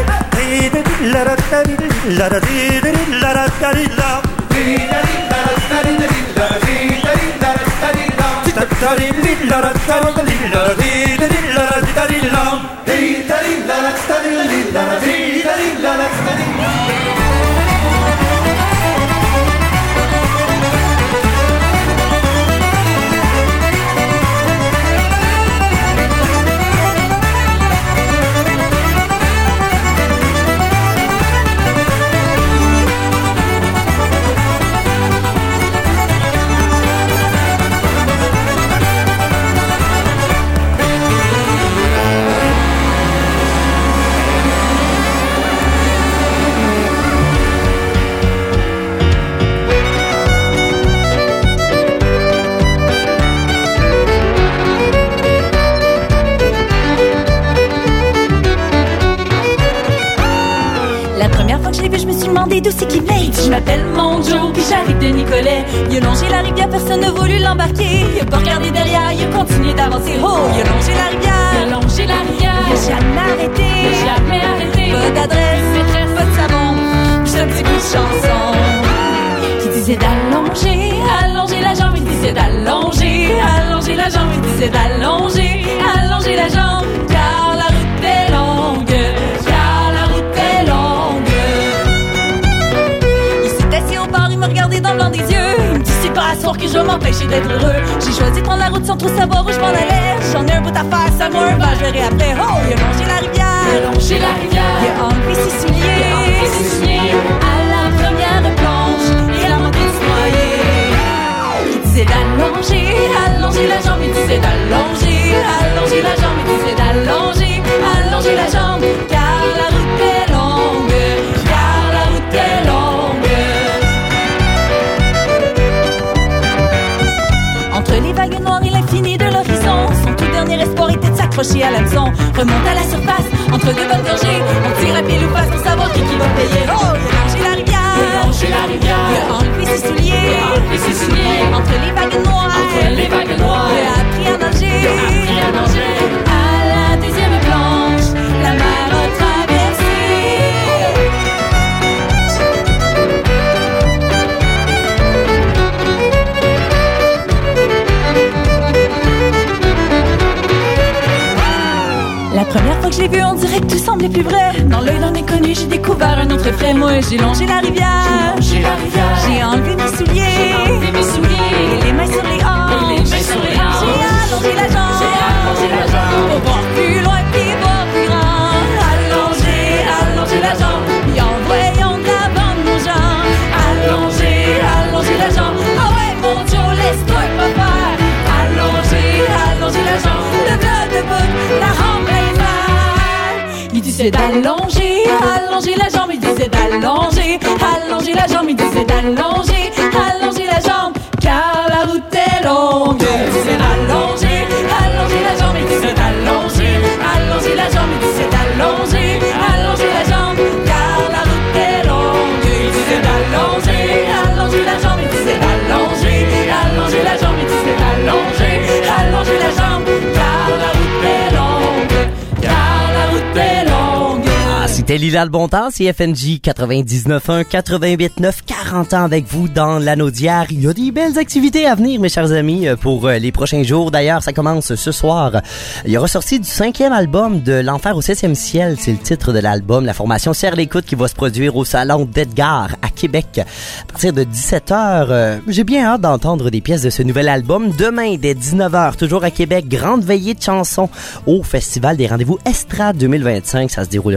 D'où c'est qu'il venait? Je m'appelle Monjo, puis j'arrive de Nicolet. Il a longé la rivière, personne n'a voulu l'embarquer. Il a pas regardé derrière, il a continué d'avancer. Oh, il a longé la rivière, il a longé la rivière. Il a jamais arrêté, il a jamais arrêté. Pas d'adresse, maîtresse, pas de savon, juste un petit bout de chanson qui disait d'allonger, allonger la jambe. Il disait d'allonger, allonger la jambe. Il disait d'allonger, allonger la jambe. Car la route est longue, car la route est longue. Il m'a regardé dans le blanc des yeux. Il me dit c'est pas à soir que je vais m'empêcher d'être heureux. J'ai choisi de prendre la route sans trop savoir où je m'en allais. J'en ai un bout à faire, ça moi un je verrai après. Oh, il a longé la rivière, il a longé la rivière. Il a enlevé ses souliers, il a enlevé ses souliers. À la première plonge, il a manqué de se noyer. Il disait d'allonger, allonger la jambe. Il disait d'allonger, allonger la jambe. Il disait d'allonger, allonger la jambe. Car la route est longue, car la route est longue. Entre les vagues noires et l'infini de l'horizon, son tout dernier espoir était de s'accrocher à l'hameçon. Remonte à la surface, entre deux bonnes gorgées, on tire à pile ou face pour savoir qui qui va payer. Oh, il a longé la rivière, il a longé la rivière. Il a enlevé ses souliers, il a enlevé ses souliers. Entre les vagues noires, entre les vagues noires, il a appris à nager, il a appris à nager. À la deuxième planche, la mer a traversé. La première fois que je l'ai vu, on dirait que tout semblait plus vrai. Dans l'œil d'un inconnu, j'ai découvert un autre frais. Moi, j'ai longé la rivière, j'ai longé la rivière. J'ai enlevé mes souliers, j'ai enlevé mes souliers. Et les mains sur les hanches, et les mains sur les hanches. J'ai allongé la jambe, j'ai allongé la jambe. Pour voir plus loin, puis voir plus grand. Allongé, allongé la jambe. Et en voyant de l'avant de nos jambes. Allongé, allongé la jambe. Ah ouais, mon Dieu, laisse-toi pas faire. Allongé, allongé la jambe. Le bloc de bout, la rampe. Il disait d'allonger, allonger la jambe. Il disait d'allonger, allonger la jambe. Il disait d'allonger, allonger la jambe. Car la route est longue. Il disait d'allonger, allonger la jambe. Il disait d'allonger, allonger la jambe. Il disait d'allonger, allonger la jambe. Car la route est longue. Il disait d'allonger, allonger la jambe. Il disait d'allonger, allonger la jambe. Il disait d'allonger, allonger la jambe. Car la route est longue. Car la route est longue. C'était Lila le bon temps, C F N J quatre-vingt-dix-neuf un, quatre-vingt-huit neuf, quarante ans avec vous dans l'anneau d'hier. Il y a des belles activités à venir, mes chers amis, pour les prochains jours. D'ailleurs, ça commence ce soir. Il y aura sorti du cinquième album de L'Enfer au septième ciel. C'est le titre de l'album. La formation Serre l'écoute qui va se produire au Salon d'Edgar à Québec à partir de dix-sept heures. Euh, j'ai bien hâte d'entendre des pièces de ce nouvel album. Demain, dès dix-neuf heures, toujours à Québec, grande veillée de chansons au Festival des rendez-vous Estrade deux mille vingt-cinq. Ça se déroulera au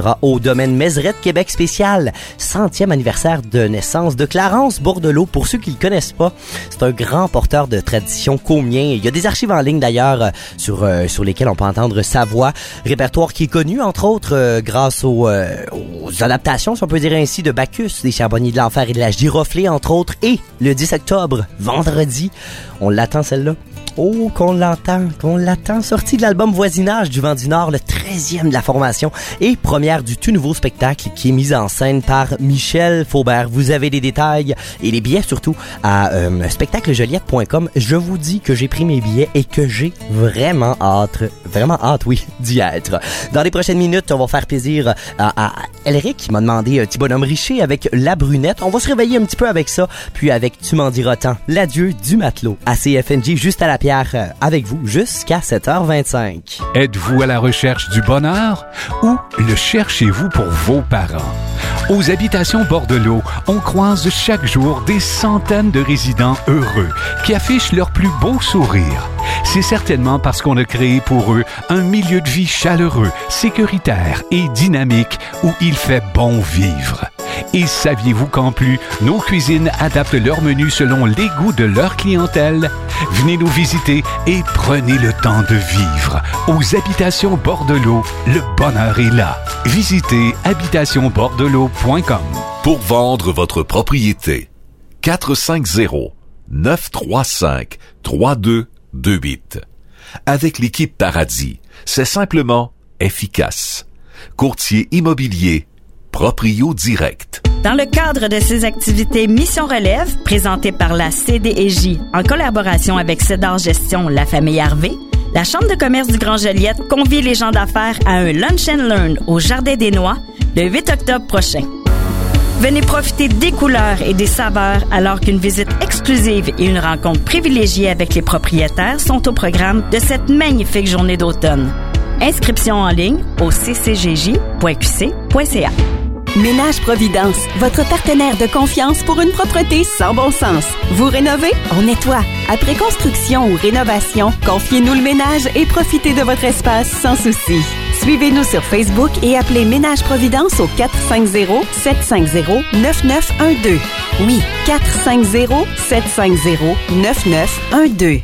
domaine Mézerette Québec spécial. Centième anniversaire de naissance de Clarence Bordelot. Pour ceux qui le connaissent pas, c'est un grand porteur de tradition comien. Il y a des archives en ligne d'ailleurs sur euh, sur lesquelles on peut entendre sa voix. Répertoire qui est connu entre autres euh, grâce aux, euh, aux adaptations, si on peut dire ainsi, de Bacchus, des Charbonniers de l'Enfer et de la Giroflée entre autres. Et le dix octobre, vendredi, on l'attend celle-là. Oh, qu'on l'entend, qu'on l'attend. Sortie de l'album Voisinage du Vent du Nord, le treizième de la formation et première du tout nouveau spectacle qui est mis en scène par Michel Faubert. Vous avez les détails et les billets surtout à euh, spectacle joliette point com. Je vous dis que j'ai pris mes billets et que j'ai vraiment hâte, vraiment hâte, oui, d'y être. Dans les prochaines minutes, on va faire plaisir à, à Elric qui m'a demandé un petit bonhomme Richer avec La Brunette. On va se réveiller un petit peu avec ça, puis avec Tu m'en diras tant, l'adieu du matelot à C F N J juste à la pierre avec vous jusqu'à sept heures vingt-cinq. Êtes-vous à la recherche du bonheur ou le cherchez-vous pour vos parents? Aux Habitations Bordelot, on croise chaque jour des centaines de résidents heureux qui affichent leur plus beau sourire. C'est certainement parce qu'on a créé pour eux un milieu de vie chaleureux, sécuritaire et dynamique où il fait bon vivre. Et saviez-vous qu'en plus, nos cuisines adaptent leur menu selon les goûts de leur clientèle? Venez nous visiter et prenez le temps de vivre. Aux Habitations Bordelot, le bonheur est là. Visitez habitation bordelot point com. Pour vendre votre propriété, quatre cinq zéro, neuf trois cinq, trois deux deux huit. Avec l'équipe Paradis, c'est simplement efficace. Courtier immobilier, Proprio Direct. Dans le cadre de ses activités Mission Relève, présentées par la C D E J en collaboration avec Cédar Gestion, la famille Harvey, la Chambre de commerce du Grand Joliette convie les gens d'affaires à un Lunch and Learn au Jardin des Noix le huit octobre prochain. Venez profiter des couleurs et des saveurs alors qu'une visite exclusive et une rencontre privilégiée avec les propriétaires sont au programme de cette magnifique journée d'automne. Inscription en ligne au c c g j point q c point c a. Ménage Providence, votre partenaire de confiance pour une propreté sans bon sens. Vous rénovez? On nettoie. Après construction ou rénovation, confiez-nous le ménage et profitez de votre espace sans souci. Suivez-nous sur Facebook et appelez Ménage Providence au quatre cinq zéro, sept cinq zéro, neuf neuf un deux. Oui, quatre cinq zéro, sept cinq zéro, neuf neuf un deux.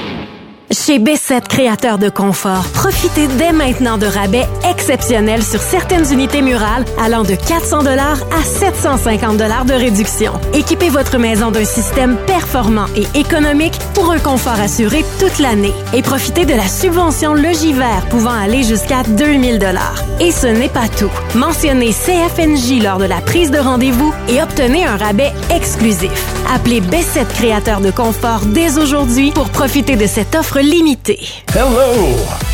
Chez B sept Créateurs de confort, profitez dès maintenant de rabais exceptionnels sur certaines unités murales allant de quatre cents dollars à sept cent cinquante dollars de réduction. Équipez votre maison d'un système performant et économique pour un confort assuré toute l'année. Et profitez de la subvention Logivert pouvant aller jusqu'à deux mille dollars. Et ce n'est pas tout. Mentionnez C F N J lors de la prise de rendez-vous et obtenez un rabais exclusif. Appelez B sept Créateurs de confort dès aujourd'hui pour profiter de cette offre limité. Hello!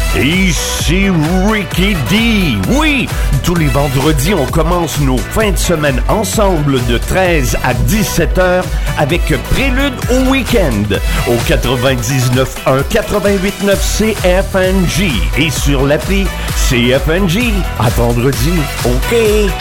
Ici Ricky D. Oui, tous les vendredis, on commence nos fins de semaine ensemble de treize à dix-sept heures avec Prélude au week-end au quatre-vingt-dix-neuf un quatre-vingt-huit neuf C F N J et sur l'appli C F N J. À vendredi. OK.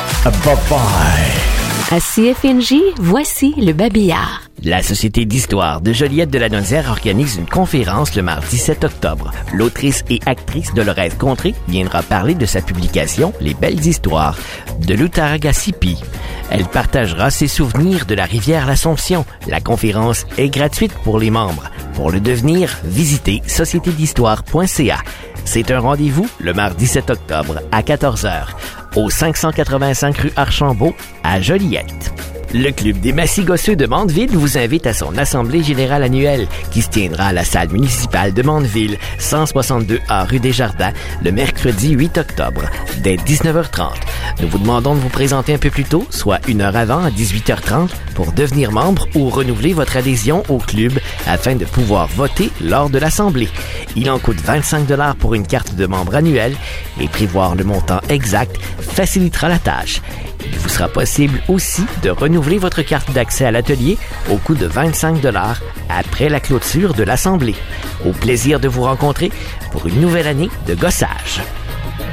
Bye-bye. À C F N J, voici le babillard. La Société d'histoire de Joliette de la Naudière organise une conférence le mardi sept octobre. L'autrice et actrice Dolores Contré viendra parler de sa publication Les Belles Histoires de l'Outaouagasipi. Elle partagera ses souvenirs de la rivière l'Assomption. La conférence est gratuite pour les membres. Pour le devenir, visitez société d'histoire point c a. C'est un rendez-vous le mardi sept octobre à quatorze heures au cinq cent quatre-vingt-cinq rue Archambault à Joliette. Le Club des Massigosseux de Mandeville vous invite à son assemblée générale annuelle qui se tiendra à la salle municipale de Mandeville, cent soixante-deux A rue Desjardins, le mercredi huit octobre, dès dix-neuf heures trente. Nous vous demandons de vous présenter un peu plus tôt, soit une heure avant à dix-huit heures trente, pour devenir membre ou renouveler votre adhésion au club afin de pouvoir voter lors de l'assemblée. Il en coûte vingt-cinq dollars pour une carte de membre annuelle et prévoir le montant exact facilitera la tâche. Il vous sera possible aussi de renouveler votre carte d'accès à l'atelier au coût de vingt-cinq dollars après la clôture de l'Assemblée. Au plaisir de vous rencontrer pour une nouvelle année de gossage.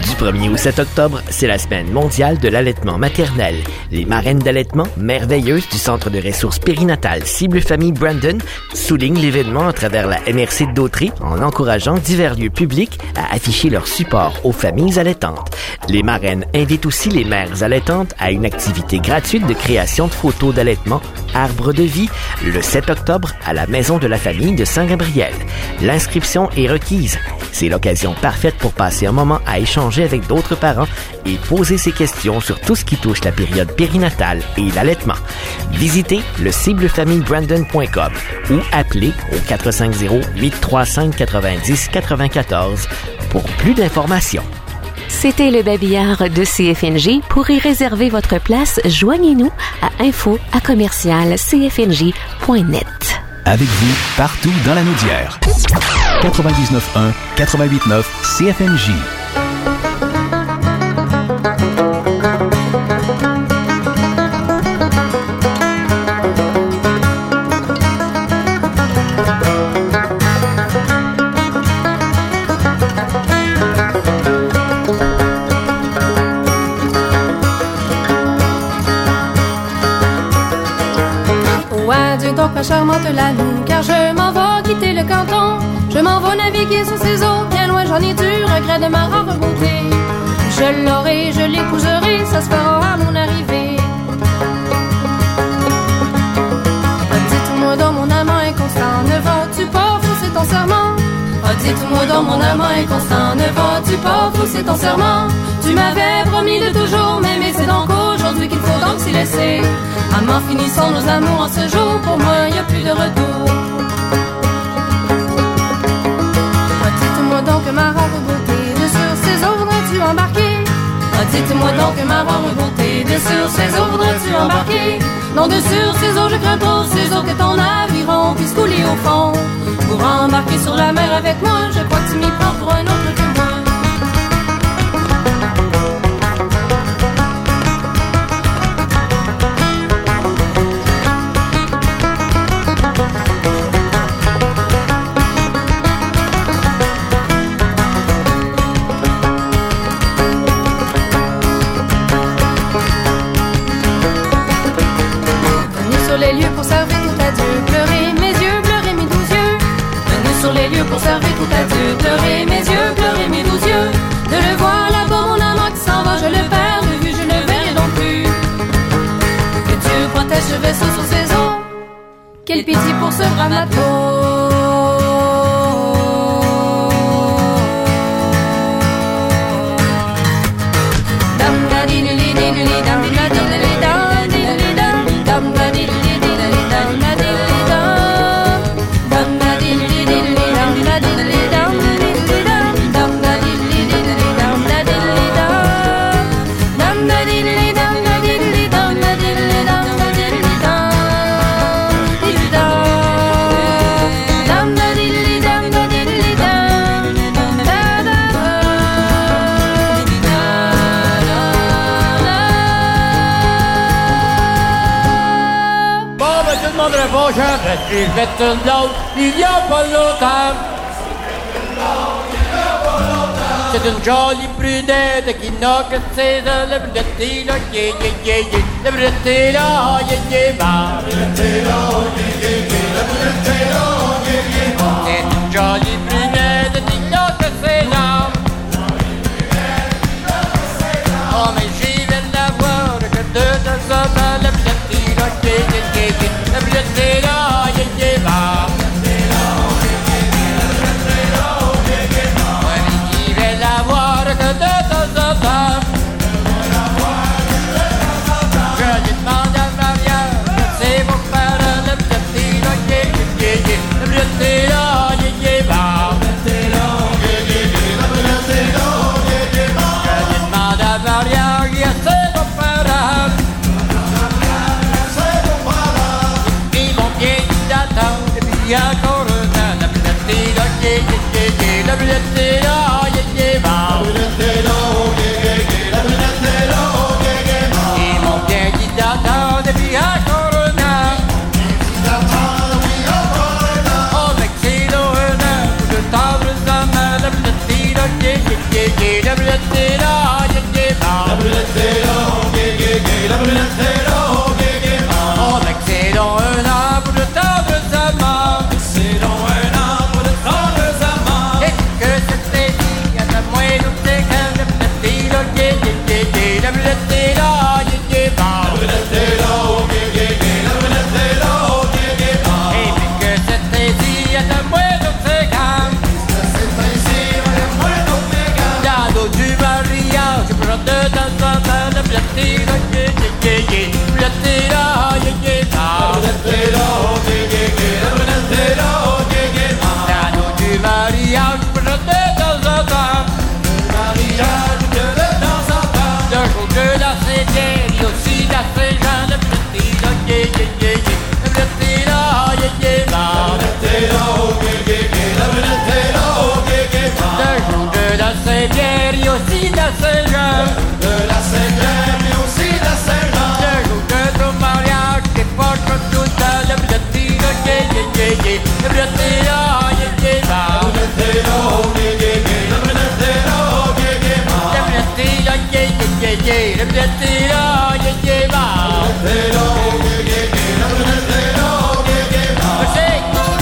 Du premier au sept octobre, c'est la semaine mondiale de l'allaitement maternel. Les marraines d'allaitement, merveilleuses du Centre de ressources périnatales Cible Famille Brandon, soulignent l'événement à travers la M R C de Dautrey en encourageant divers lieux publics à afficher leur support aux familles allaitantes. Les marraines invitent aussi les mères allaitantes à une activité gratuite de création de photos d'allaitement Arbre de vie le sept octobre à la Maison de la famille de Saint-Gabriel. L'inscription est requise. C'est l'occasion parfaite pour passer un moment à échanger avec d'autres parents et poser ses questions sur tout ce qui touche la période périnatale et l'allaitement. Visitez le cible famille brandon point com ou appelez au quatre cinq zéro, huit trois cinq, neuf zéro neuf quatre pour plus d'informations. C'était le babillard de C F N J. Pour y réserver votre place, joignez-nous à info à commercial c f n j point net. Avec vous, partout dans la Naudière. quatre-vingt-dix-neuf un, quatre-vingt-huit neuf C F N J. Donc ma charmante Lanou, car je m'en vais quitter le canton. Je m'en vais naviguer sur ces eaux, bien loin j'en ai du regret de ma rare beauté. Je l'aurai, je l'épouserai, ça se fera à mon arrivée. Oh, dites-moi donc mon amant inconstant, ne vas-tu pas fausser ton serment? Oh, dites-moi donc mon amant inconstant, ne vas-tu pas fausser ton serment? Tu m'avais promis de toujours m'aimer, c'est donc aujourd'hui qu'il faut donc s'y laisser. Amant, finissons nos amours en ce jour, pour moi y a plus de retour. Oh, dites-moi donc ma rare beauté, de sur ces eaux voudrais-tu embarquer? Oh, dites-moi donc ma rare beauté, de sur ces eaux voudrais-tu embarquer? Non, de sur ces eaux je crains trop, ces eaux que ton aviron puisse couler au fond. Pour embarquer sur la mer avec moi, je crois que tu m'y prends pour un autre que moi. Pour servir tout à Dieu, pleurer mes yeux, pleurer mes douze yeux. De le voir là-bas, mon amant qui s'en va, je le perds de vue, je ne verrai donc plus. Que Dieu protège ce vaisseau sur ses eaux. Quelle pitié pour ce brave matelot. Dam da di li li di li li dam da di li li dam di li li dam dam da di li li di li dam da di li li dam dam da di li li di li dam da di li li dam di li dam dam da di li li di li dam da di li dam dam da di li dam da di li dam da di li dam da di li dam di li dam dam da di li dam da di li dam da da Bon, ben tout le monde répond, j'arrête, je vais te une blonde, il y a pas longtemps. C'est une jolie brunette qui n'a que ses ailes, la brunette est là, yeah, yeah, yeah, yeah. La brunette est là, yeah, yeah, bah. La brunette est là, yeah, yeah, yeah. La brunette est là, yeah, yeah, bah. C'est une jolie brunette qui n'a que ses armes. Oh, mais j'y vais la voir, que de temps en temps, la brunette est là, yeah, yeah, yeah, yeah. La brunette est là, yeah, yeah, bah. C'est là, yeah, yeah, bah. Aussi la Saint-Jean, de la Saint-Jean, mais aussi la Saint-Jean. Je joue que ton mariage, qui porte tout à la bretille, yeah, yeah, yeah, yeah. La bretille, yeah, yeah, yeah. La bretille, yeah, yeah, yeah. La bretille, yeah, yeah, yeah. La bretille, yeah, yeah, yeah. La bretille, yeah, yeah, yeah. La bretille, yeah, yeah, yeah. La bretille, yeah, yeah, yeah.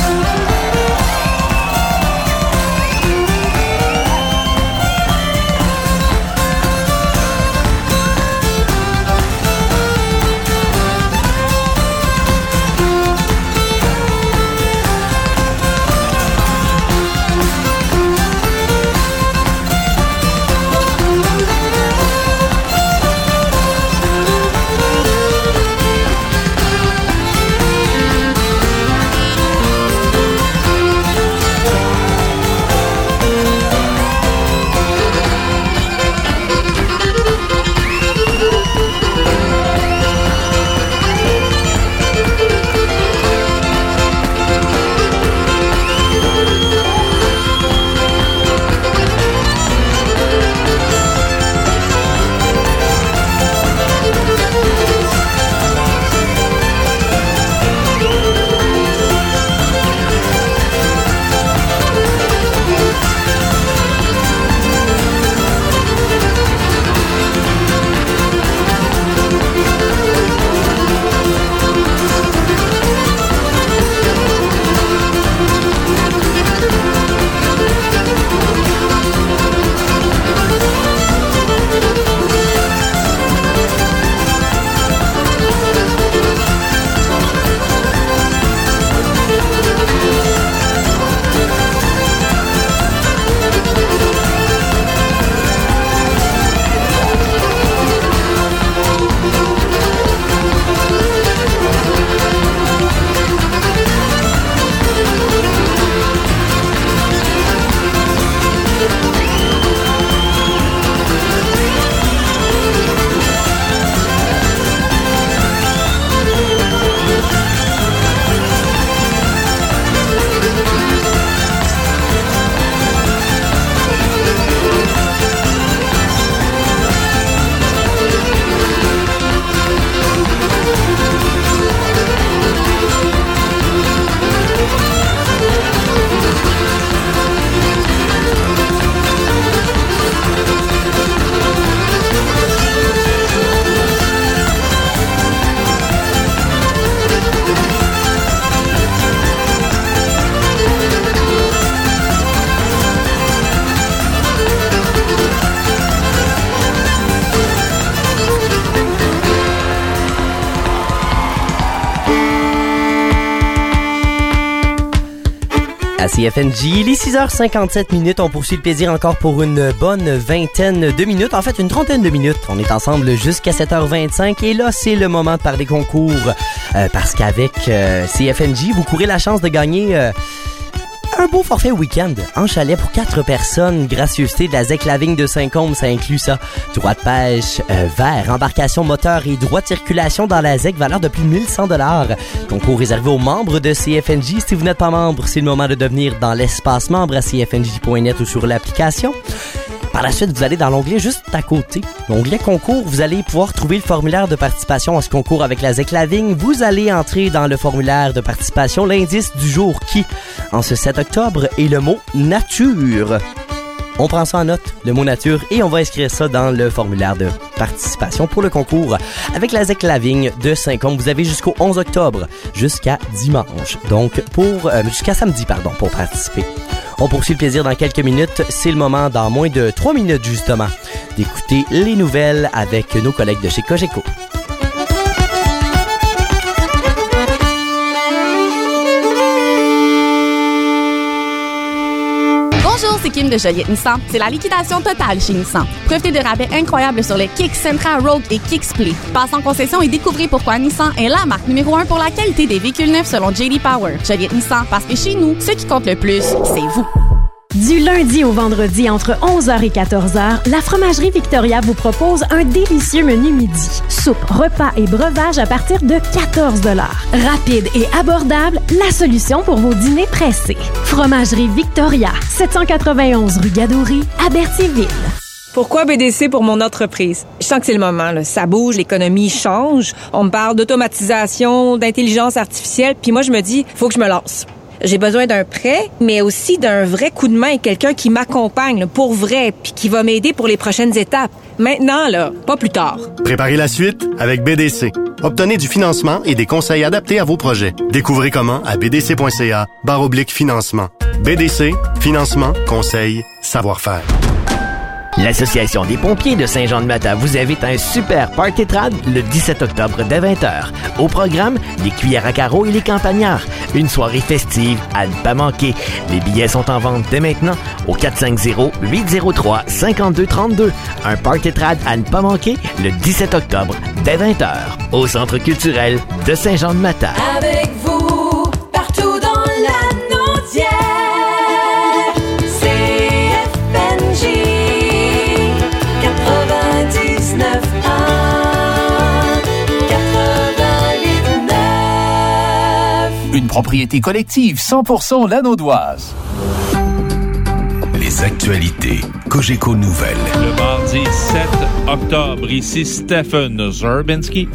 À C F N J, les six heures cinquante-sept minutes, on poursuit le plaisir encore pour une bonne vingtaine de minutes, en fait une trentaine de minutes. On est ensemble jusqu'à sept heures vingt-cinq et là c'est le moment de parler concours euh, parce qu'avec euh, C F N J, vous courez la chance de gagner euh, un beau forfait week-end en chalet pour quatre personnes. Gracieuseté de la Z E C La Vigne de Saint-Côme, ça inclut ça. Droit de pêche, euh, vert, embarcation moteur et droit de circulation dans la Z E C, valeur de plus de mille cent dollars. Concours réservé aux membres de C F N J. Si vous n'êtes pas membre, c'est le moment de devenir dans l'espace membre à c f n j point net ou sur l'application. Par la suite, vous allez dans l'onglet juste à côté, l'onglet concours, vous allez pouvoir trouver le formulaire de participation à ce concours avec la Z E C La Vigne. Vous allez entrer dans le formulaire de participation l'indice du jour qui, en ce sept octobre, est le mot nature. On prend ça en note, le mot nature, et on va inscrire ça dans le formulaire de participation pour le concours avec la Z E C La Vigne de Saint-Côme. Vous avez jusqu'au onze octobre, jusqu'à dimanche, donc pour euh, jusqu'à samedi, pardon, pour participer. On poursuit le plaisir dans quelques minutes. C'est le moment, dans moins de trois minutes justement, d'écouter les nouvelles avec nos collègues de chez Cogeco. Bonjour, c'est Kim de Joliette Nissan. C'est la liquidation totale chez Nissan. Profitez de rabais incroyables sur les Kicks Sentra, Rogue et Kicks Play. Passez en concession et découvrez pourquoi Nissan est la marque numéro un pour la qualité des véhicules neufs selon J D Power. Joliette Nissan, parce que chez nous, ce qui compte le plus, c'est vous. Du lundi au vendredi, entre onze heures et quatorze heures, la Fromagerie Victoria vous propose un délicieux menu midi. Soupe, repas et breuvage à partir de quatorze dollars. Rapide et abordable, la solution pour vos dîners pressés. Fromagerie Victoria, sept cent quatre-vingt-onze rue Gadouri, à Berthierville. Pourquoi B D C pour mon entreprise? Je sens que c'est le moment, là. Ça bouge, l'économie change. On me parle d'automatisation, d'intelligence artificielle, puis moi, je me dis, faut que je me lance. J'ai besoin d'un prêt, mais aussi d'un vrai coup de main, quelqu'un qui m'accompagne là, pour vrai, puis qui va m'aider pour les prochaines étapes. Maintenant, là, pas plus tard. Préparez la suite avec B D C. Obtenez du financement et des conseils adaptés à vos projets. Découvrez comment à bdc.ca barre oblique financement. B D C, financement, conseil, savoir-faire. L'Association des pompiers de Saint-Jean-de-Mata vous invite à un super party trad le dix-sept octobre dès vingt heures. Au programme, les cuillères à carreaux et les campagnards. Une soirée festive à ne pas manquer. Les billets sont en vente dès maintenant au quatre cinq zéro, huit zéro trois, cinq deux trois deux. Un party trad à ne pas manquer le dix-sept octobre dès vingt heures au Centre culturel de Saint-Jean-de-Mata. Avec vous, partout dans la Naudière, C F N J. Une propriété collective cent pour cent lanaudoise. Les actualités Cogeco Nouvelles. Le mardi sept octobre, ici Stephen Zerbinski.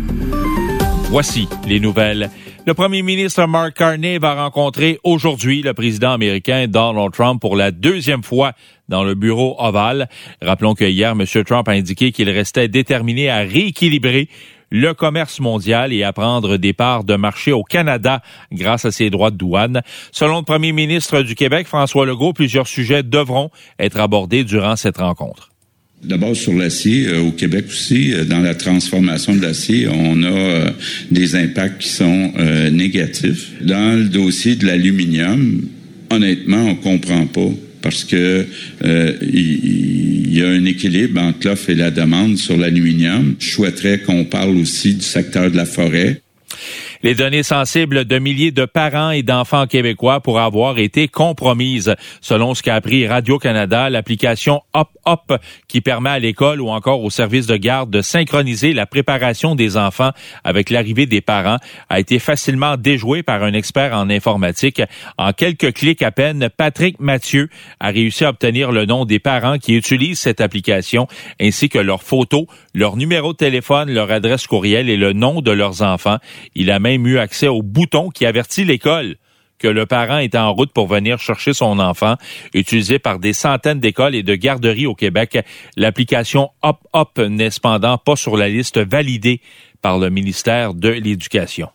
Voici les nouvelles. Le premier ministre Mark Carney va rencontrer aujourd'hui le président américain Donald Trump pour la deuxième fois dans le bureau ovale. Rappelons que hier, M. Trump a indiqué qu'il restait déterminé à rééquilibrer le commerce mondial et à prendre des parts de marché au Canada grâce à ses droits de douane. Selon le premier ministre du Québec, François Legault, plusieurs sujets devront être abordés durant cette rencontre. D'abord sur l'acier, euh, au Québec aussi, euh, dans la transformation de l'acier, on a euh, des impacts qui sont euh, négatifs. Dans le dossier de l'aluminium, honnêtement, on comprend pas parce que euh, il, il y a un équilibre entre l'offre et la demande sur l'aluminium. Je souhaiterais qu'on parle aussi du secteur de la forêt. Les données sensibles de milliers de parents et d'enfants québécois pourraient avoir été compromises. Selon ce qu'a appris Radio-Canada, l'application Hop Hop, qui permet à l'école ou encore au service de garde de synchroniser la préparation des enfants avec l'arrivée des parents, a été facilement déjouée par un expert en informatique. En quelques clics à peine, Patrick Mathieu a réussi à obtenir le nom des parents qui utilisent cette application, ainsi que leurs photos, leur numéro de téléphone, leur adresse courriel et le nom de leurs enfants. Il a même eu accès au bouton qui avertit l'école que le parent est en route pour venir chercher son enfant, utilisé par des centaines d'écoles et de garderies au Québec. L'application Hop Hop n'est cependant pas sur la liste validée par le ministère de l'Éducation.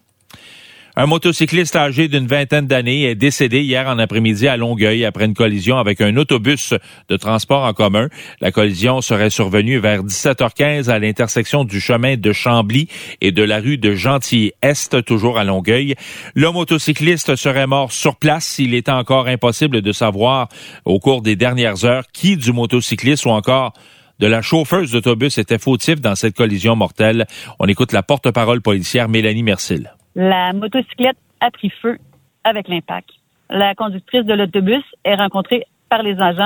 Un motocycliste âgé d'une vingtaine d'années est décédé hier en après-midi à Longueuil après une collision avec un autobus de transport en commun. La collision serait survenue vers dix-sept heures quinze à l'intersection du chemin de Chambly et de la rue de Gentilly-Est, toujours à Longueuil. Le motocycliste serait mort sur place. Il est encore impossible de savoir au cours des dernières heures qui du motocycliste ou encore de la chauffeuse d'autobus était fautif dans cette collision mortelle. On écoute la porte-parole policière Mélanie Mercil. La motocyclette a pris feu avec l'impact. La conductrice de l'autobus est rencontrée par les agents.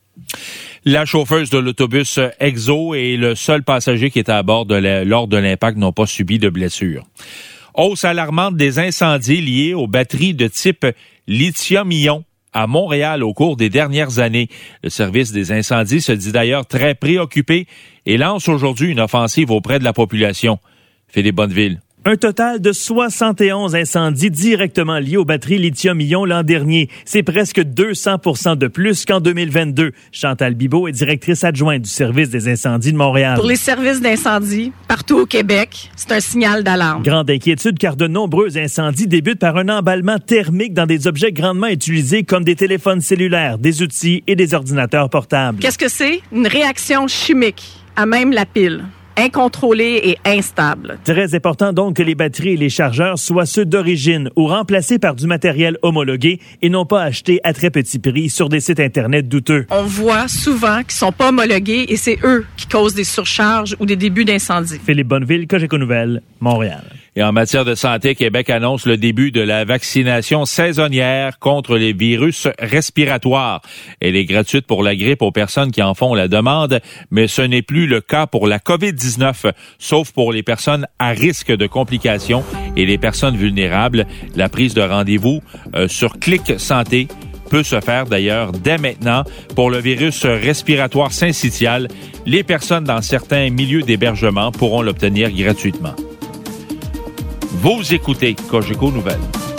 La chauffeuse de l'autobus Exo et le seul passager qui était à bord de la, lors de l'impact n'ont pas subi de blessures. Hausse alarmante des incendies liés aux batteries de type lithium-ion à Montréal au cours des dernières années. Le service des incendies se dit d'ailleurs très préoccupé et lance aujourd'hui une offensive auprès de la population. Philippe Bonneville. Un total de soixante et onze incendies directement liés aux batteries lithium-ion l'an dernier. C'est presque deux cents pour cent de plus qu'en deux mille vingt-deux. Chantal Bibeau est directrice adjointe du service des incendies de Montréal. Pour les services d'incendie, partout au Québec, c'est un signal d'alarme. Grande inquiétude car de nombreux incendies débutent par un emballement thermique dans des objets grandement utilisés comme des téléphones cellulaires, des outils et des ordinateurs portables. Qu'est-ce que c'est? Une réaction chimique à même la pile. incontrôlés et instables. Très important donc que les batteries et les chargeurs soient ceux d'origine ou remplacés par du matériel homologué et non pas achetés à très petit prix sur des sites Internet douteux. On voit souvent qu'ils sont pas homologués et c'est eux qui causent des surcharges ou des débuts d'incendie. Philippe Bonneville, Cogeco Nouvelles, Montréal. Et en matière de santé, Québec annonce le début de la vaccination saisonnière contre les virus respiratoires. Elle est gratuite pour la grippe aux personnes qui en font la demande, mais ce n'est plus le cas pour la covid dix-neuf, sauf pour les personnes à risque de complications et les personnes vulnérables. La prise de rendez-vous euh, sur Clic Santé peut se faire d'ailleurs dès maintenant pour le virus respiratoire syncytial. Les personnes dans certains milieux d'hébergement pourront l'obtenir gratuitement. Vous écoutez Cogeco Nouvelles.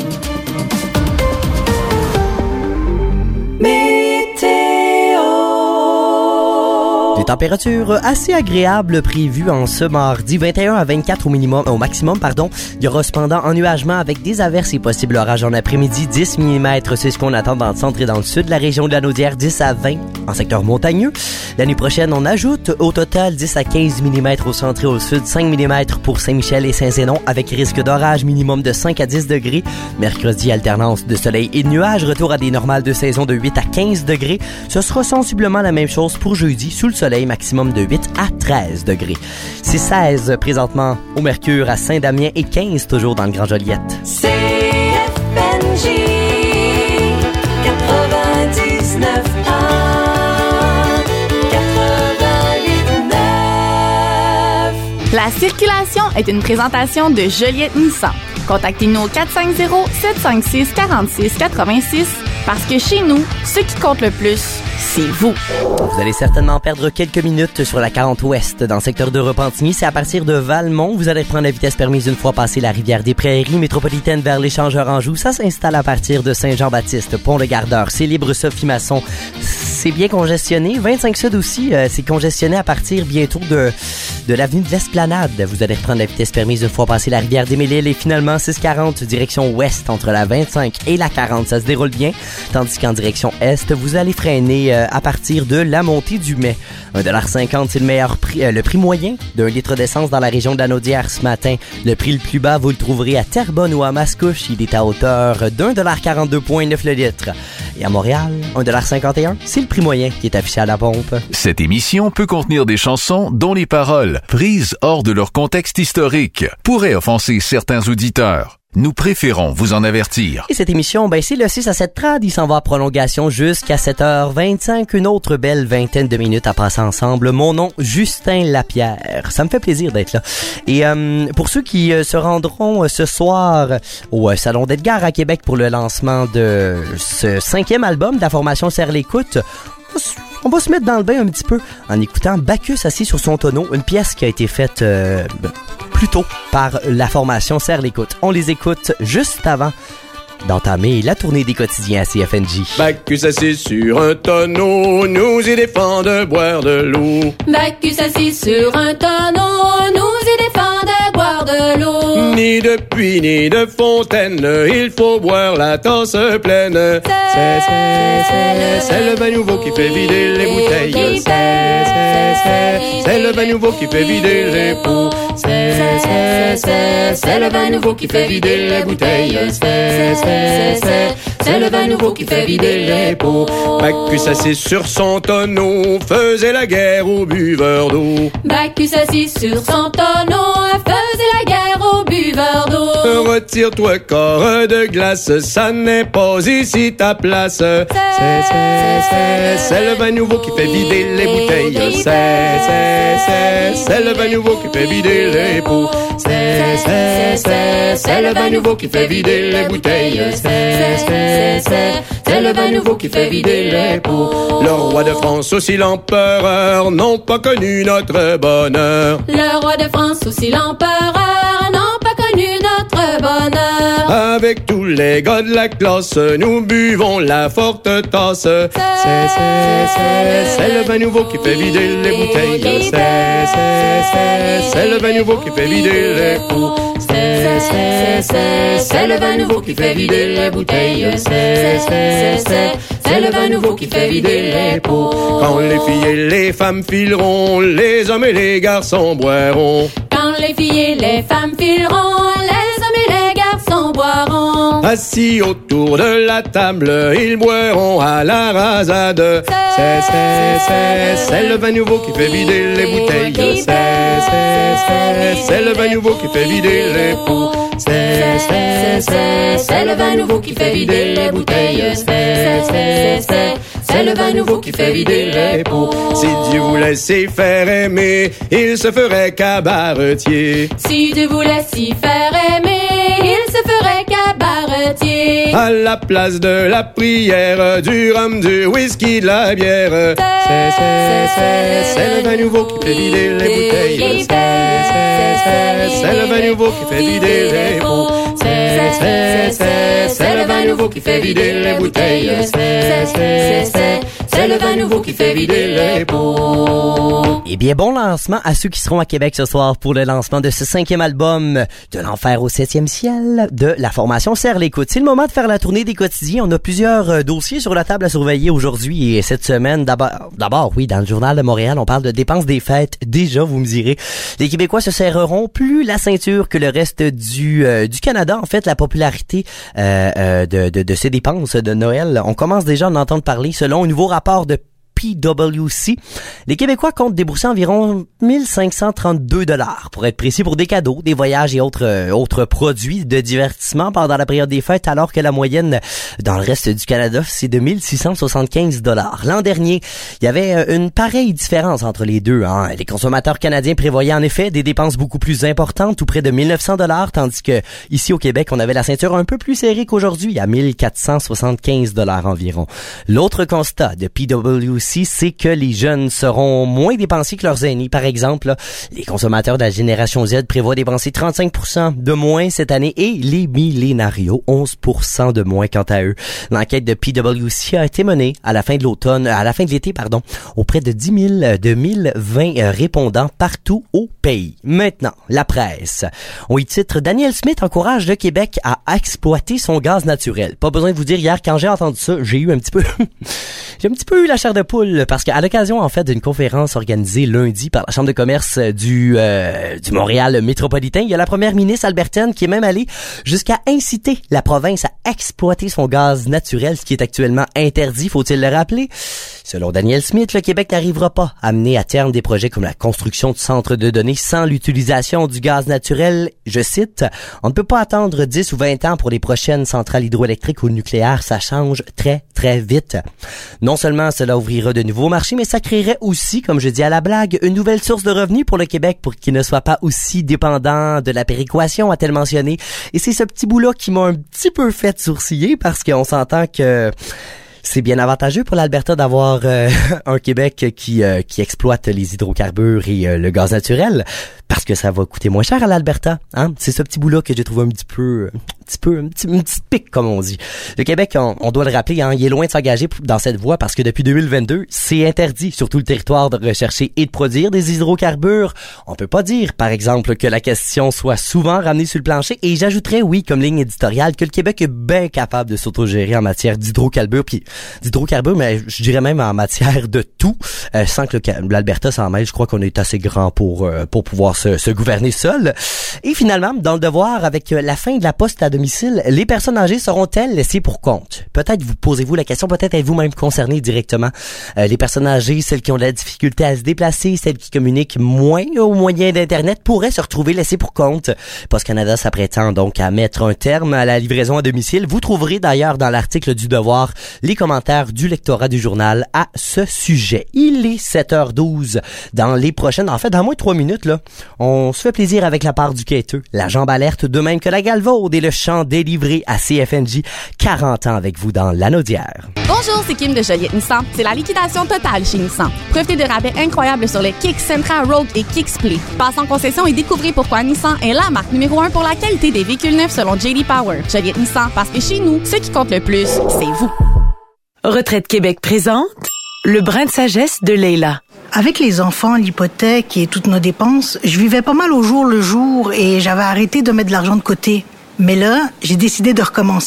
Des températures assez agréables prévues en ce mardi, vingt et un à vingt-quatre au minimum, au maximum, pardon. Il y aura cependant ennuagement avec des averses et possibles orages en après-midi, dix millimètres, c'est ce qu'on attend dans le centre et dans le sud de la région de la Naudière, dix à vingt en secteur montagneux. L'année prochaine, on ajoute au total dix à quinze millimètres au centre et au sud, cinq millimètres pour Saint-Michel et Saint-Zénon avec risque d'orage minimum de cinq à dix degrés. Mercredi, alternance de soleil et de nuages, retour à des normales de saison de huit à quinze degrés. Ce sera sensiblement la même chose pour jeudi, sous le soleil, maximum de huit à treize degrés. C'est seize présentement au Mercure à Saint-Damien et quinze toujours dans le Grand Joliette. C F N J quatre-vingt-dix-neuf un quatre-vingt-huit neuf. La circulation est une présentation de Joliette Nissan. Contactez-nous au quatre cinq zéro, sept cinq six, quatre six huit six parce que chez nous, ce qui compte le plus, c'est vous. Vous allez certainement perdre quelques minutes sur la quarante ouest dans le secteur de Repentigny. C'est à partir de Valmont. Vous allez prendre la vitesse permise une fois passé la rivière des Prairies métropolitaine vers l'échangeur Anjou. Ça s'installe à partir de Saint-Jean-Baptiste, Pont-le-Gardeur. C'est libre Sophie Masson. C'est bien congestionné. vingt-cinq Sud aussi, euh, c'est congestionné à partir bientôt de, de l'avenue de l'Esplanade. Vous allez reprendre la vitesse permise une fois passé la rivière des Mille-Îles et finalement six quarante direction ouest entre la vingt-cinq et la quarante. Ça se déroule bien. Tandis qu'en direction est, vous allez freiner euh, à partir de la montée du Mai. un dollar cinquante, c'est le meilleur prix, euh, le prix moyen d'un litre d'essence dans la région de la Naudière ce matin. Le prix le plus bas, vous le trouverez à Terrebonne ou à Mascouche. Il est à hauteur d'un dollar quarante-deux virgule neuf le litre. Et à Montréal, un dollar cinquante et un, c'est le prix moyen qui est affiché à la pompe. Cette émission peut contenir des chansons dont les paroles, prises hors de leur contexte historique, pourraient offenser certains auditeurs. Nous préférons vous en avertir. Et cette émission, ben c'est le six à sept trad. Il s'en va à prolongation jusqu'à sept heures vingt-cinq. Une autre belle vingtaine de minutes à passer ensemble. Mon nom, Justin Lapierre. Ça me fait plaisir d'être là. Et euh, pour ceux qui euh, se rendront euh, ce soir au euh, Salon d'Edgar à Québec pour le lancement de ce cinquième album de la formation Serre l'écoute, on va se mettre dans le bain un petit peu en écoutant Bacchus assis sur son tonneau, une pièce qui a été faite euh, plus tôt par la formation Serre l'écoute. On les écoute juste avant d'entamer la tournée des quotidiens à C F N J. Bacchus assis sur un tonneau, nous y défend de boire de l'eau. Bacchus assis sur un tonneau, nous y défend de boire de l'eau. Ni de puits, ni de fontaine, il faut boire la tasse pleine. C'est, c'est, c'est, c'est le vin nouveau qui fait vider les bouteilles. C'est, c'est, c'est, c'est le vin nouveau qui fait vider les pots. C'est, c'est, c'est, c'est le vin nouveau qui fait vider les bouteilles. C'est, c'est, c'est, c'est le vin nouveau qui fait vider les pots. Bacchus assis sur son tonneau faisait la guerre aux buveurs d'eau. Bacchus assis sur son tonneau faisait la guerre aux buveurs d'eau. Retire-toi corps de glace, ça n'est pas ici ta place. C'est, c'est, c'est, c'est le vin nouveau qui fait vider les bouteilles. C'est, c'est, c'est, c'est le vin nouveau qui fait vider les pots. C'est, c'est, c'est, c'est le vin nouveau qui fait vider les bouteilles. C'est, c'est, c'est, c'est le vin nouveau qui fait vider les pots. Le roi de France aussi l'empereur n'ont pas connu notre bonheur. Le roi de France aussi l'empereur n'ont pas connu notre bonheur. Avec tous les gars de la classe, nous buvons la forte tasse. C'est, c'est, c'est, c'est le vin nouveau qui fait vider les bouteilles. C'est, c'est, c'est, c'est le vin nouveau qui fait vider les pots. C'est, c'est, c'est, c'est le vin nouveau qui fait vider les bouteilles. C'est, c'est, c'est, c'est le vin nouveau qui fait vider les pots. Quand les filles et les femmes fileront, les hommes et les garçons boiront. Quand les filles et les femmes fileront, les hommes et les garçons boiront. Assis autour de la table, ils boiront à la rasade. C'est, c'est, c'est, c'est le vin nouveau qui fait vider les bouteilles. C'est, c'est, c'est, c'est le vin nouveau qui fait vider les pots. C'est, c'est, c'est, c'est le vin nouveau qui fait vider les bouteilles. C'est, c'est, c'est, c'est le vin nouveau qui fait vider les pots. Si Dieu vous laissait faire aimer, il se ferait cabaretier. Si Dieu voulait s'y faire aimer, il se ferait cabaretier. À la place de la prière, du rhum, du whisky, de la bière. C'est, c'est, c'est, c'est le vin nouveau qui fait vider les bouteilles. C'est, c'est, c'est, c'est le vin nouveau qui fait vider les pots. C'est, c'est, c'est, c'est le vin nouveau qui fait vider les bouteilles. C'est, c'est, c'est, c'est le vin nouveau qui fait vider les pots. Eh bien, bon lancement à ceux qui seront à Québec ce soir pour le lancement de ce cinquième album de l'enfer au septième ciel de la formation Serre l'écoute. C'est le moment de faire la tournée des quotidiens. On a plusieurs euh, dossiers sur la table à surveiller aujourd'hui et cette semaine. D'abord, d'abord, oui, dans le Journal de Montréal, on parle de dépenses des fêtes. Déjà, vous me direz, les Québécois se serreront plus la ceinture que le reste du euh, du Canada. En fait, la popularité euh, euh, de, de, de ces dépenses de Noël, on commence déjà à en entendre parler selon un nouveau rapport de P W C. Les Québécois comptent débourser environ mille cinq cent trente-deux dollars pour être précis pour des cadeaux, des voyages et autres euh, autres produits de divertissement pendant la période des fêtes, alors que la moyenne dans le reste du Canada, c'est de mille six cent soixante-quinze dollars. L'an dernier, il y avait une pareille différence entre les deux. Hein. Les consommateurs canadiens prévoyaient en effet des dépenses beaucoup plus importantes, tout près de mille neuf cents dollars, tandis que ici au Québec, on avait la ceinture un peu plus serrée qu'aujourd'hui, à mille quatre cent soixante-quinze dollars environ. L'autre constat de P W C, c'est que les jeunes seront moins dépensiers que leurs aînés. Par exemple, là, les consommateurs de la génération Z prévoient dépenser trente-cinq pour cent de moins cette année et les millénarios, onze pour cent de moins quant à eux. L'enquête de P W C a été menée à la fin de l'automne, à la fin de l'été, pardon, auprès de dix mille, de mille vingt répondants partout au pays. Maintenant, la presse. On y titre « Daniel Smith encourage le Québec à exploiter son gaz naturel ». Pas besoin de vous dire, hier, quand j'ai entendu ça, j'ai eu un petit peu... j'ai un petit peu eu la chair de poule parce qu'à l'occasion, en fait, d'une conférence organisée lundi par la Chambre de commerce du euh, du Montréal métropolitain, il y a la première ministre albertaine qui est même allée jusqu'à inciter la province à exploiter son gaz naturel, ce qui est actuellement interdit, faut-il le rappeler. Selon Daniel Smith, le Québec n'arrivera pas à mener à terme des projets comme la construction de centres de données sans l'utilisation du gaz naturel. Je cite, « On ne peut pas attendre dix ou vingt ans pour les prochaines centrales hydroélectriques ou nucléaires, ça change très, très vite. » Non seulement cela ouvrira de nouveaux marchés, mais ça créerait aussi, comme je dis à la blague, une nouvelle source de revenus pour le Québec pour qu'il ne soit pas aussi dépendant de la péréquation, a-t-elle mentionné. Et c'est ce petit bout-là qui m'a un petit peu fait sourciller parce qu'on s'entend que... c'est bien avantageux pour l'Alberta d'avoir euh, un Québec qui euh, qui exploite les hydrocarbures et euh, le gaz naturel parce que ça va coûter moins cher à l'Alberta. Hein? C'est ce petit bout-là que j'ai trouvé un petit peu, un petit peu, un petit, une petite pique comme on dit. Le Québec, on, on doit le rappeler, hein, il est loin de s'engager dans cette voie parce que depuis deux mille vingt-deux, c'est interdit sur tout le territoire de rechercher et de produire des hydrocarbures. On peut pas dire, par exemple, que la question soit souvent ramenée sur le plancher. Et j'ajouterais, oui, comme ligne éditoriale, que le Québec est bien capable de s'autogérer en matière d'hydrocarbures, puis d'hydrocarbures, mais je dirais même en matière de tout, euh, sans que le, l'Alberta s'en mêle. Je crois qu'on est assez grand pour euh, pour pouvoir se, se gouverner seul. Et finalement, dans le devoir, avec la fin de la poste à domicile, les personnes âgées seront-elles laissées pour compte? Peut-être vous posez-vous la question, peut-être êtes-vous même concerné directement. Euh, les personnes âgées, celles qui ont de la difficulté à se déplacer, celles qui communiquent moins au moyen d'Internet, pourraient se retrouver laissées pour compte. Post Canada s'apprêtant donc à mettre un terme à la livraison à domicile. Vous trouverez d'ailleurs dans l'article du devoir les commentaires du lectorat du journal à ce sujet. Il est sept heures douze. Dans les prochaines, en fait, dans moins de trois minutes, là, on se fait plaisir avec la part du quêteux, la jambe alerte, de même que la galvaude et le chant délivré à C F N J. quarante ans avec vous dans l'Anaudière. Bonjour, c'est Kim de Joliette Nissan. C'est la liquidation totale chez Nissan. Profitez de rabais incroyables sur les Kicks Sentra, Rogue et Kicks Play. Passez en concession et découvrez pourquoi Nissan est la marque numéro un pour la qualité des véhicules neufs selon J D Power. Joliette Nissan, parce que chez nous, ce qui compte le plus, c'est vous. Retraite Québec présente le brin de sagesse de Leila. Avec les enfants, l'hypothèque et toutes nos dépenses, je vivais pas mal au jour le jour et j'avais arrêté de mettre de l'argent de côté. Mais là, j'ai décidé de recommencer.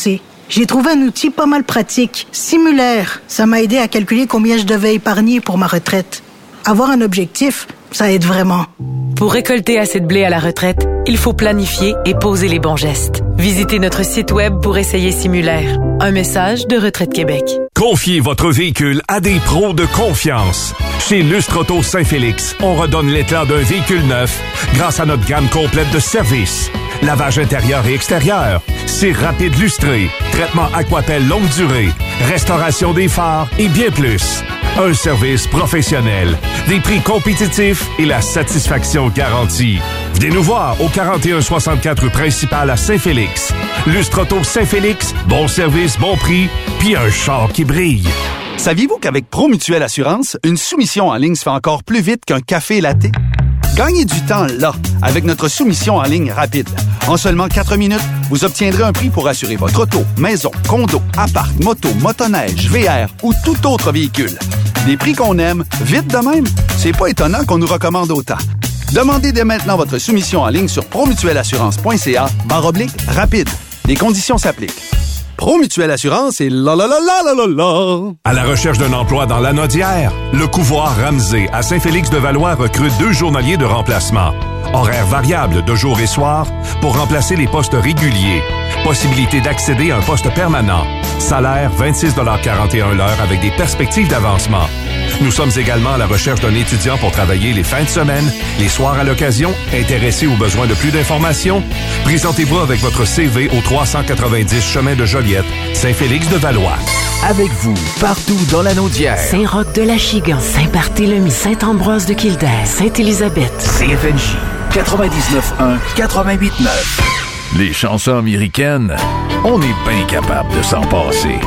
J'ai trouvé un outil pas mal pratique, Simulaire. Ça m'a aidé à calculer combien je devais épargner pour ma retraite. Avoir un objectif, ça aide vraiment. Pour récolter assez de blé à la retraite, il faut planifier et poser les bons gestes. Visitez notre site web pour essayer Simulaire. Un message de Retraite Québec. Confiez votre véhicule à des pros de confiance. Chez Lustre Auto Saint-Félix, on redonne l'éclat d'un véhicule neuf grâce à notre gamme complète de services. Lavage intérieur et extérieur, cire rapide lustré, traitement Aquapel longue durée, restauration des phares et bien plus. Un service professionnel, des prix compétitifs et la satisfaction garantie. Venez nous voir au quarante et un soixante-quatre rue principale à Saint-Félix. Lustre Auto Saint-Félix, bon service, bon prix, puis un char qui brille. Saviez-vous qu'avec Promutuelle Assurance, une soumission en ligne se fait encore plus vite qu'un café latte? Gagnez du temps là, avec notre soumission en ligne rapide. En seulement quatre minutes, vous obtiendrez un prix pour assurer votre auto, maison, condo, appart, moto, motoneige, V R ou tout autre véhicule. Des prix qu'on aime, vite de même, c'est pas étonnant qu'on nous recommande autant. Demandez dès maintenant votre soumission en ligne sur promutuelleassurance.ca barre oblique rapide. Les conditions s'appliquent. Promutuelle Assurance et la la la la la la la. À la recherche d'un emploi dans la Naudière, le Couvoir Ramsey à Saint-Félix-de-Valois recrute deux journaliers de remplacement. Horaires variables de jour et soir pour remplacer les postes réguliers. Possibilité d'accéder à un poste permanent. Salaire vingt-six quarante et un l'heure avec des perspectives d'avancement. Nous sommes également à la recherche d'un étudiant pour travailler les fins de semaine, les soirs à l'occasion. Intéressé ou besoin de plus d'informations? Présentez-vous avec votre C V au trois cent quatre-vingt-dix chemin de Joliette, Saint-Félix-de-Valois. Avec vous, partout dans la Naudière. Saint-Roch-de-l'Achigan, Saint-Barthélemy, Saint-Ambroise-de-Kildare, Sainte-Élisabeth. C F N J quatre-vingt-dix-neuf un, quatre-vingt-huit neuf. Les chansons américaines, on est bien capable de s'en passer.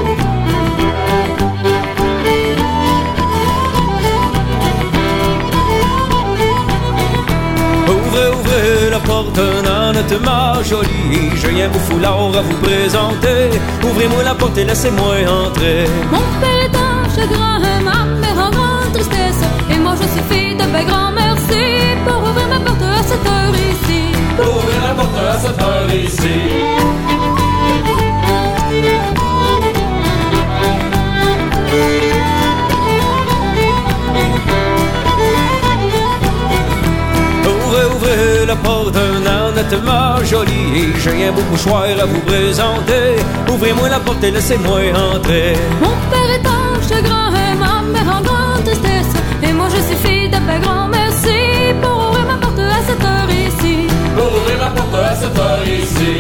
Ouvrez, ouvrez la porte, Nanette ma jolie, je viens vous foulard à vous présenter. Ouvrez-moi la porte et laissez-moi entrer. Mon père est un chagrin, ma mère en grande tristesse, et moi je suis fille de ben grand merci pour ouvrir ma porte à cette heure ici. Pour ouvrir la porte à cette heure ici. Ouvrez, ouvrez la porte, Nanette ma jolie, j'ai un beau mouchoir à vous présenter. Ouvrez-moi la porte et laissez-moi entrer. Mon père est un chagrin, ma mère en grande tristesse, et moi je suis fille de ben grand merci pour ouvrir ma porte à cette heure ici. Pour ouvrir la porte à cette heure ici.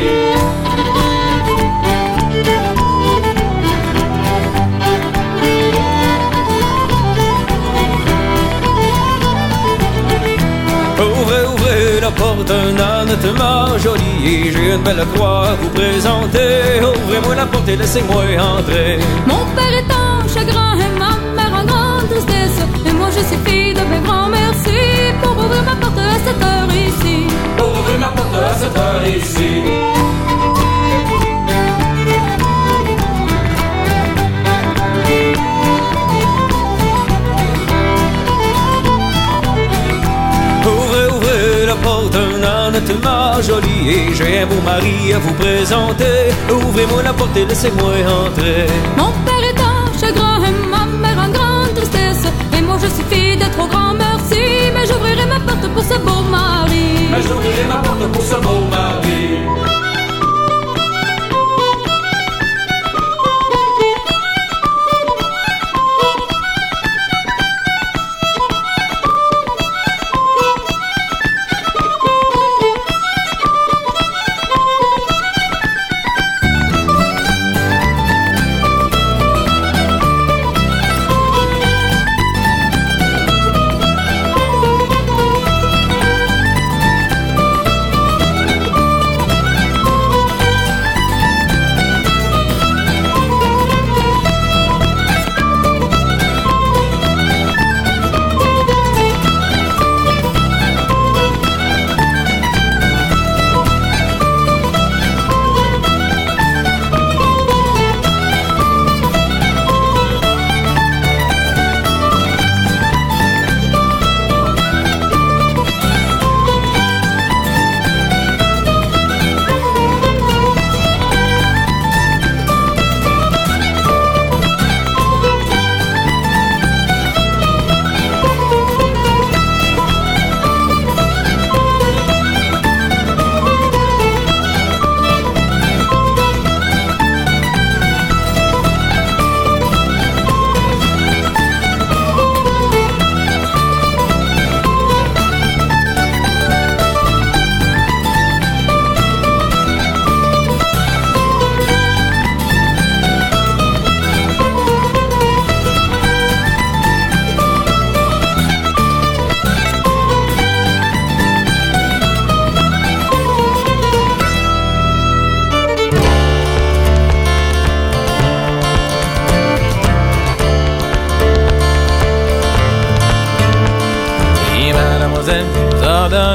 Ouvrez, ouvrez la porte, Nanette ma jolie, j'ai une belle croix à vous présenter. Ouvrez-moi la porte et laissez-moi entrer. Mon père est un chagrin et ma mère en grande tristesse, et moi je suis fille de ben grand merci pour ouvrir ma porte à cette heure ici. Pour ouvrir ma porte à cette heure ici. Ouvrez, ouvrez la porte, Nanette ma jolie, j'ai un beau mari à vous présenter. Ouvrez-moi la porte et laissez-moi entrer. Mon père est un chagrin et ma mère en grande tristesse, et moi je suis fille de trop grand merci, mais j'ouvrirai ma porte pour ce beau mari. Mais j'ouvrirai ma porte pour ce beau mari.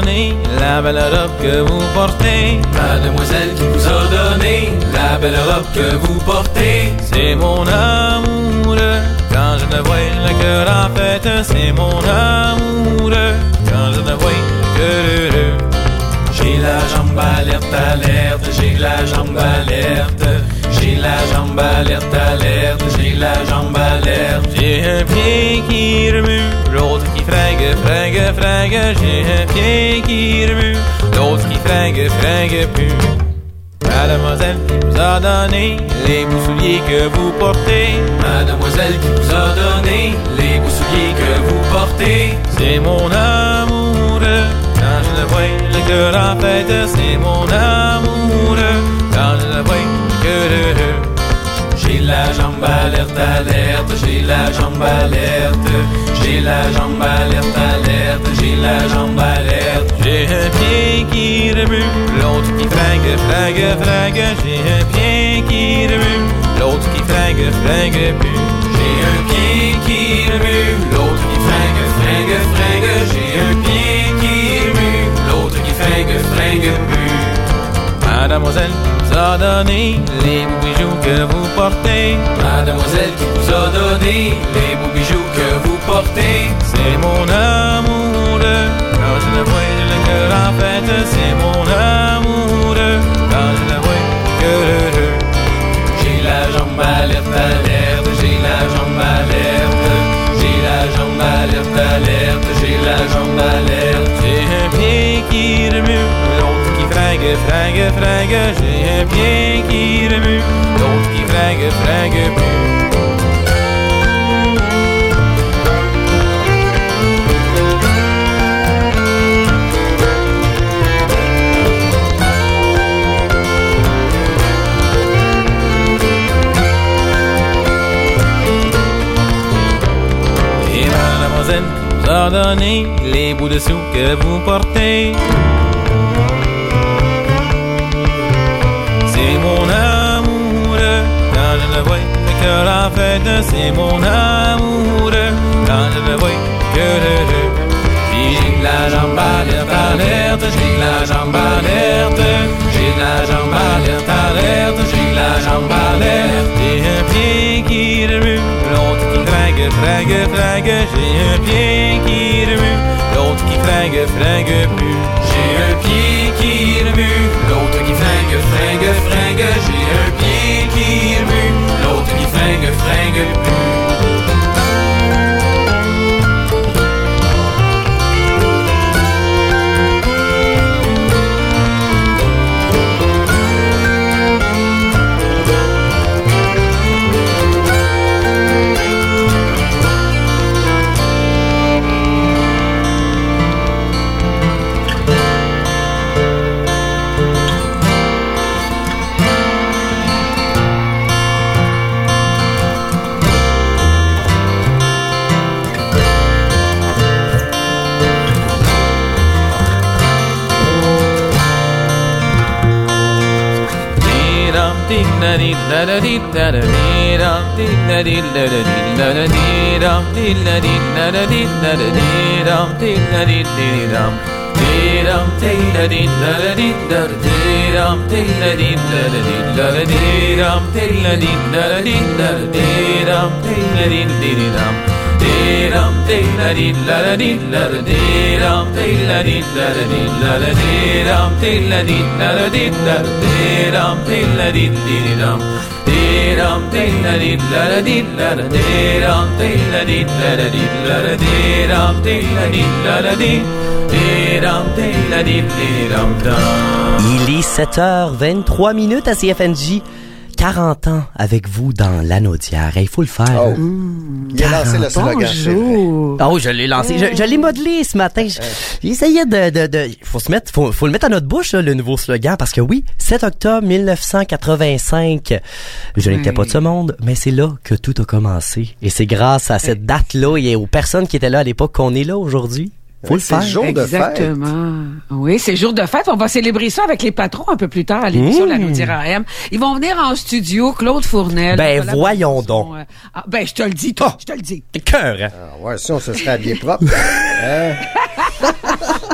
donné la belle robe que vous portez. Mademoiselle qui vous a donné la belle robe que vous portez. C'est mon amour, quand je ne vois le cœur en fête. C'est mon amour, quand je ne vois que l'heureux. J'ai la jambe alerte, alerte, j'ai la jambe alerte. J'ai la jambe alerte, alerte, j'ai la jambe alerte. J'ai un pied qui remue, l'autre qui frague, frague, frague. J'ai un pied qui remue, l'autre qui frague, frague plus. Mademoiselle qui vous a donné les beaux souliers que vous portez. Mademoiselle qui vous a donné les beaux souliers que vous portez. C'est mon amour, quand je le vois le cœur en fête. C'est mon amour, quand je le vois que l'heureux. J'ai la jambe alerte, alerte, j'ai la jambe alerte. J'ai la jambe alerte, alerte, j'ai la jambe alerte. J'ai un pied qui remue, l'autre qui frague, frague, frague. J'ai un pied qui remue, l'autre qui frague, frague plus. J'ai un pied qui remue, l'autre qui frague, frague, frague. J'ai un pied qui remue, l'autre qui frague, frague plus. Mademoiselle vous a donné les beaux bijoux que vous portez. Mademoiselle qui vous a donné les beaux bijoux que vous portez. C'est mon amour, quand je le vois le cœur en fête. C'est mon amour, quand je le vois que l'heureux. J'ai la jambe alerte, alerte, j'ai la jambe alerte. J'ai la jambe alerte, alerte, j'ai la jambe alerte. J'ai un pied qui remue, l'autre qui frague, frague, frague. J'ai un pied qui remue, l'autre qui frague, frague plus. Et mademoiselle vous a donné les bouts de sous que vous portez. C'est mon amour, quand je le vois le cœur en fête. C'est mon amour, quand je le vois que l'heureux. Puis j'ai la jambe alerte, alerte, j'ai la jambe alerte. J'ai la jambe alerte, alerte, j'ai la jambe alerte. J'ai un pied qui remue, l'autre qui frague, frague, frague. J'ai un pied qui remue, l'autre qui frague, frague plus. J'ai un pied qui remue, l'autre qui fringue, fringue, fringue. J'ai un pied qui remue, l'autre qui fringue, fringue plus. Il est sept heures vingt-trois minutes à C F N J. quarante ans avec vous dans l'Anaudière. Il faut le faire. Oh. Mmh, il a lancé le slogan. Ah oui, je l'ai lancé. Je, je l'ai modelé ce matin. J'essayais de, de, de, faut se mettre, faut, faut le mettre à notre bouche, là, le nouveau slogan, parce que oui, sept octobre mille neuf cent quatre-vingt-cinq, je n'étais oui. pas de ce monde, mais c'est là que tout a commencé. Et c'est grâce à cette date-là et aux personnes qui étaient là à l'époque qu'on est là aujourd'hui. Faut oui, le faire. C'est jour de fête. Exactement. Oui, c'est jour de fête. On va célébrer ça avec les patrons un peu plus tard à l'émission mmh. de la Naudière A M. Ils vont venir en studio, Claude Fournel. Ben, voyons donc. Euh, ah, ben, je te le dis, toi. Oh, je te le dis. T'es cœur, hein? Ah, ouais, si on se serait habillé propre. euh...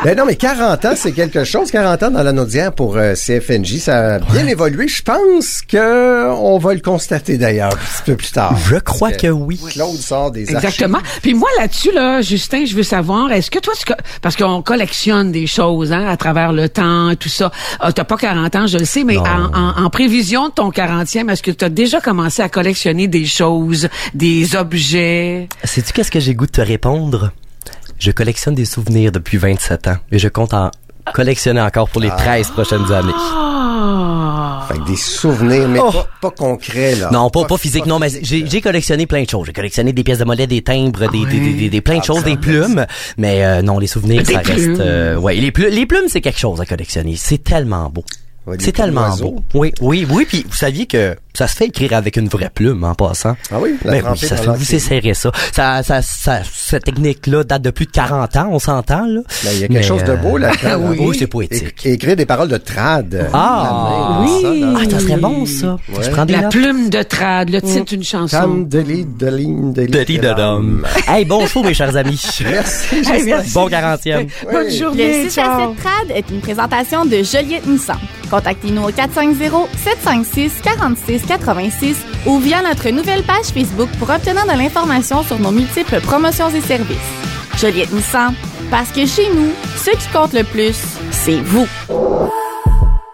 Ben non, mais quarante ans, c'est quelque chose. quarante ans dans la Naudière pour euh, C F N J, ça a bien ouais. évolué. Je pense que on va le constater d'ailleurs un petit peu plus tard. Je crois que, que oui. Claude sort des archives. Exactement. Puis moi, là-dessus, là, Justin, je veux savoir, est-ce que toi, tu, parce qu'on collectionne des choses hein, à travers le temps, tout ça. Euh, t'as pas quarante ans, je le sais, mais en, en, en prévision de ton quarantième, est-ce que tu as déjà commencé à collectionner des choses, des objets? Sais-tu qu'est-ce que j'ai goût de te répondre? Je collectionne des souvenirs depuis vingt-sept ans et je compte en collectionner encore pour les treize ah. prochaines années. Ah. Fait que des souvenirs, mais oh. pas, pas concrets, là. Non, pas, pas, pas physique. Pas non, mais j'ai, j'ai collectionné plein de choses. J'ai collectionné des pièces de monnaie, des timbres, des, oui. des, des, des, plein de ah, choses, des plumes. Mais euh, non, les souvenirs, des ça plumes. reste... Euh, ouais, les, pl- les plumes, c'est quelque chose à collectionner. C'est tellement beau. Ouais, c'est tellement beau. Oui, oui, oui. Puis vous saviez que ça se fait écrire avec une vraie plume en passant. Ah oui, la ben oui, ça se fait. Vous serrez ça. Ça, ça, ça. Cette technique-là date de plus de quarante ans, on s'entend là. Ben, il y a quelque Mais, chose de beau là. Euh, oui. oui, c'est poétique. É- écrire des paroles de trad. Ah, oui. Ça, ah, ça serait bon ça. Ouais. Je prends des la notes. Plume de trad, le titre d'une chanson. Comme de lit, de ligne, de lit, de dom. Hey, bon show mes chers amis. Merci. Hey, merci. Bon quarantième. Oui. Bonne journée. Le six à sept Trad est une présentation de Joliette Nissan. Contactez-nous au quatre cinq zéro, sept cinq six, quatre six huit six ou via notre nouvelle page Facebook pour obtenir de l'information sur nos multiples promotions et services. Joliette Nissan, parce que chez nous, ce qui compte le plus, c'est vous.